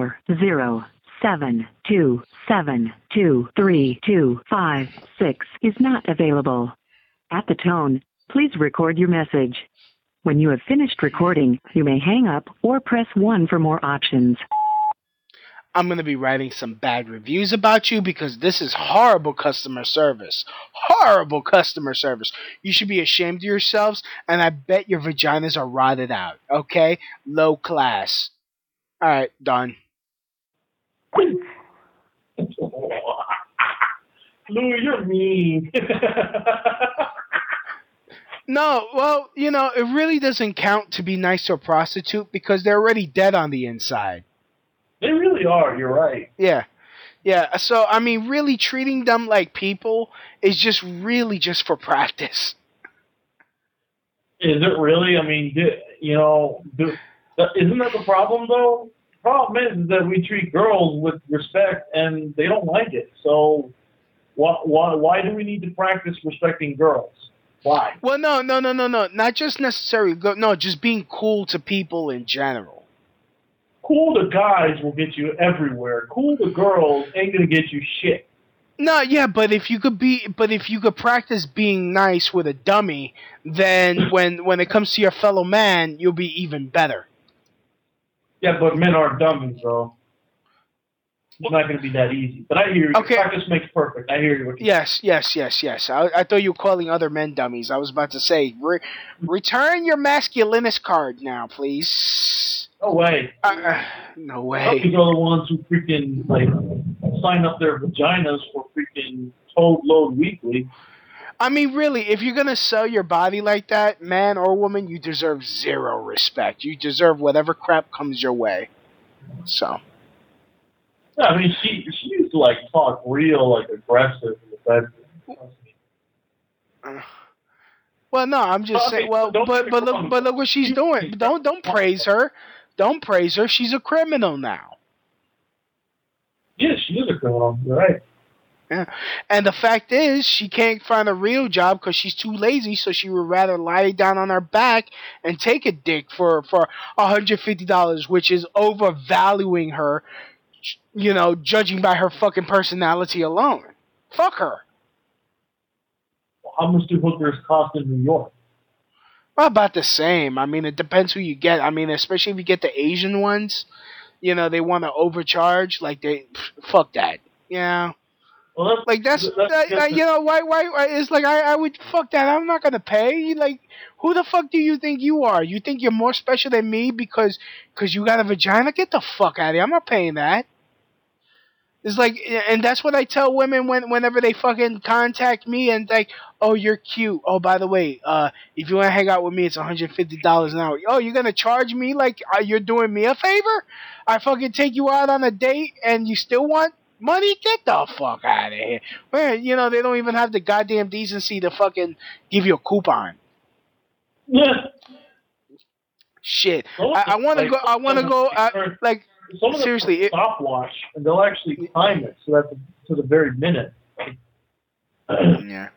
407272325 is not available. At the tone, please record your message. When you have finished recording, you may hang up or press 1 for more options. I'm going to be writing some bad reviews about you because this is horrible customer service. Horrible customer service. You should be ashamed of yourselves, and I bet your vaginas are rotted out, okay? Low class. All right, done. Lou, you're mean. No, well, it really doesn't count to be nice to a prostitute because they're already dead on the inside. They really are, you're right. Yeah. Yeah, so, I mean, really treating them like people is just really just for practice. Is it really? I mean, isn't that the problem, though? The problem is that we treat girls with respect, and they don't like it. So why do we need to practice respecting girls? Why? Well, no. Not just necessarily. No, just being cool to people in general. Cool to guys will get you everywhere. Cool to girls ain't gonna get you shit. No, yeah, but if you could practice being nice with a dummy, then when it comes to your fellow man, you'll be even better. Yeah, but men aren't dummies, bro. It's not going to be that easy. But I hear you. Okay. Practice makes perfect. I hear you. Yes. I thought you were calling other men dummies. I was about to say, return your masculinist card now, please. No way. No way. These are the ones who freaking, sign up their vaginas for freaking Toad Load Weekly. I mean, really, if you're going to sell your body like that, man or woman, you deserve zero respect. You deserve whatever crap comes your way. So... Yeah, I mean, she used to talk real aggressive in the bedroom. Well, no, I'm just saying. Well, but look what she's doing. Don't praise her. Don't praise her. She's a criminal now. Yeah, she is a criminal. You're right. Yeah. And the fact is, she can't find a real job because she's too lazy, so she would rather lie down on her back and take a dick for $150, which is overvaluing her, you know, judging by her fucking personality alone. Fuck her. How much do hookers cost in New York? Well, about the same. I mean, it depends who you get. I mean, especially if you get the Asian ones, you know, they want to overcharge. Like, fuck that. Yeah. Well, like, that's you know, why, it's like, I would, fuck that. I'm not going to pay. Like, who the fuck do you think you are? You think you're more special than me because you got a vagina? Get the fuck out of here. I'm not paying that. It's like, and that's what I tell women whenever they fucking contact me and like, oh, you're cute. Oh, by the way, if you want to hang out with me, it's $150 an hour. Oh, you're going to charge me like you're doing me a favor? I fucking take you out on a date and you still want money? Get the fuck out of here. Well, you know, they don't even have the goddamn decency to fucking give you a coupon. Yeah. Shit. I want to go, like, some of seriously, them stopwatch, and they'll actually time it so that's to the very minute. Yeah.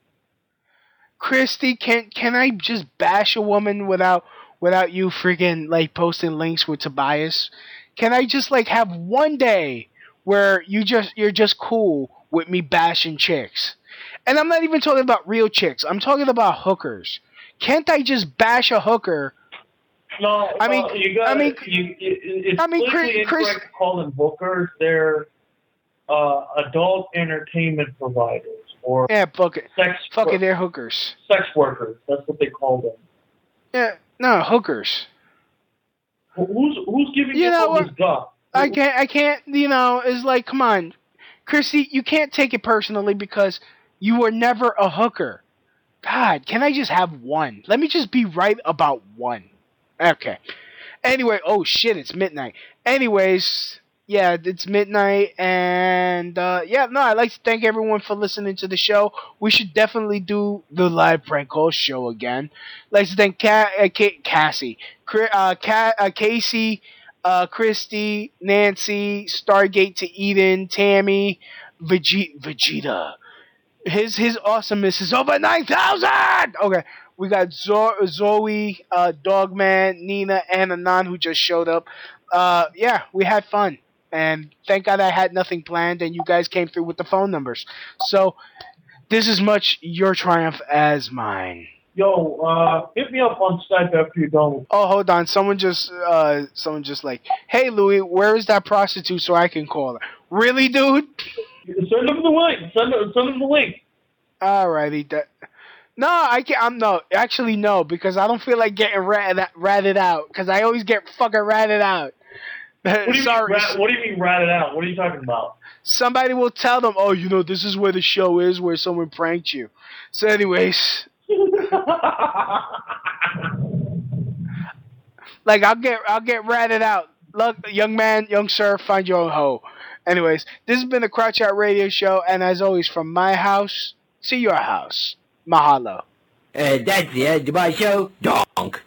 Christy, can I just bash a woman without you freaking like posting links with Tobias? Can I just like have one day where you're just cool with me bashing chicks? And I'm not even talking about real chicks. I'm talking about hookers. Can't I just bash a hooker? No, I mean, it's completely incorrect to call them hookers. They're adult entertainment providers, or fuck it, they're hookers. Sex workers. That's what they call them. Yeah, no, hookers. Who's giving you all this guff? I can't. You know, it's like, come on, Chrissy, you can't take it personally because you were never a hooker. God, can I just have one? Let me just be right about one. Okay. Anyway, oh shit, it's midnight. Anyways, yeah, it's midnight, and I'd like to thank everyone for listening to the show. We should definitely do the live prank call show again. I'd like to thank Cassie, Casey, Christy, Nancy, Stargate to Eden, Tammy, Vegeta. His awesomeness is over 9,000! Okay. We got Zoe, Dogman, Nina, and Anon who just showed up. We had fun. And thank God I had nothing planned and you guys came through with the phone numbers. So, this is much your triumph as mine. Yo, hit me up on Skype after you're done. Oh, hold on. Someone just like, hey, Louie, where is that prostitute so I can call her? Really, dude? Send them the link. Send them the link. Alrighty. No, I can't. No, because I don't feel like getting ratted out. Because I always get fucking ratted out. Sorry. What do you mean ratted out? What are you talking about? Somebody will tell them, oh, you know, this is where the show is, where someone pranked you. So, anyways, like I'll get ratted out. Look, young man, young sir, find your own hoe. Anyways, this has been the Crouch Out Radio Show, and as always, from my house to your house. Mahalo. That's the end of my show. Donk.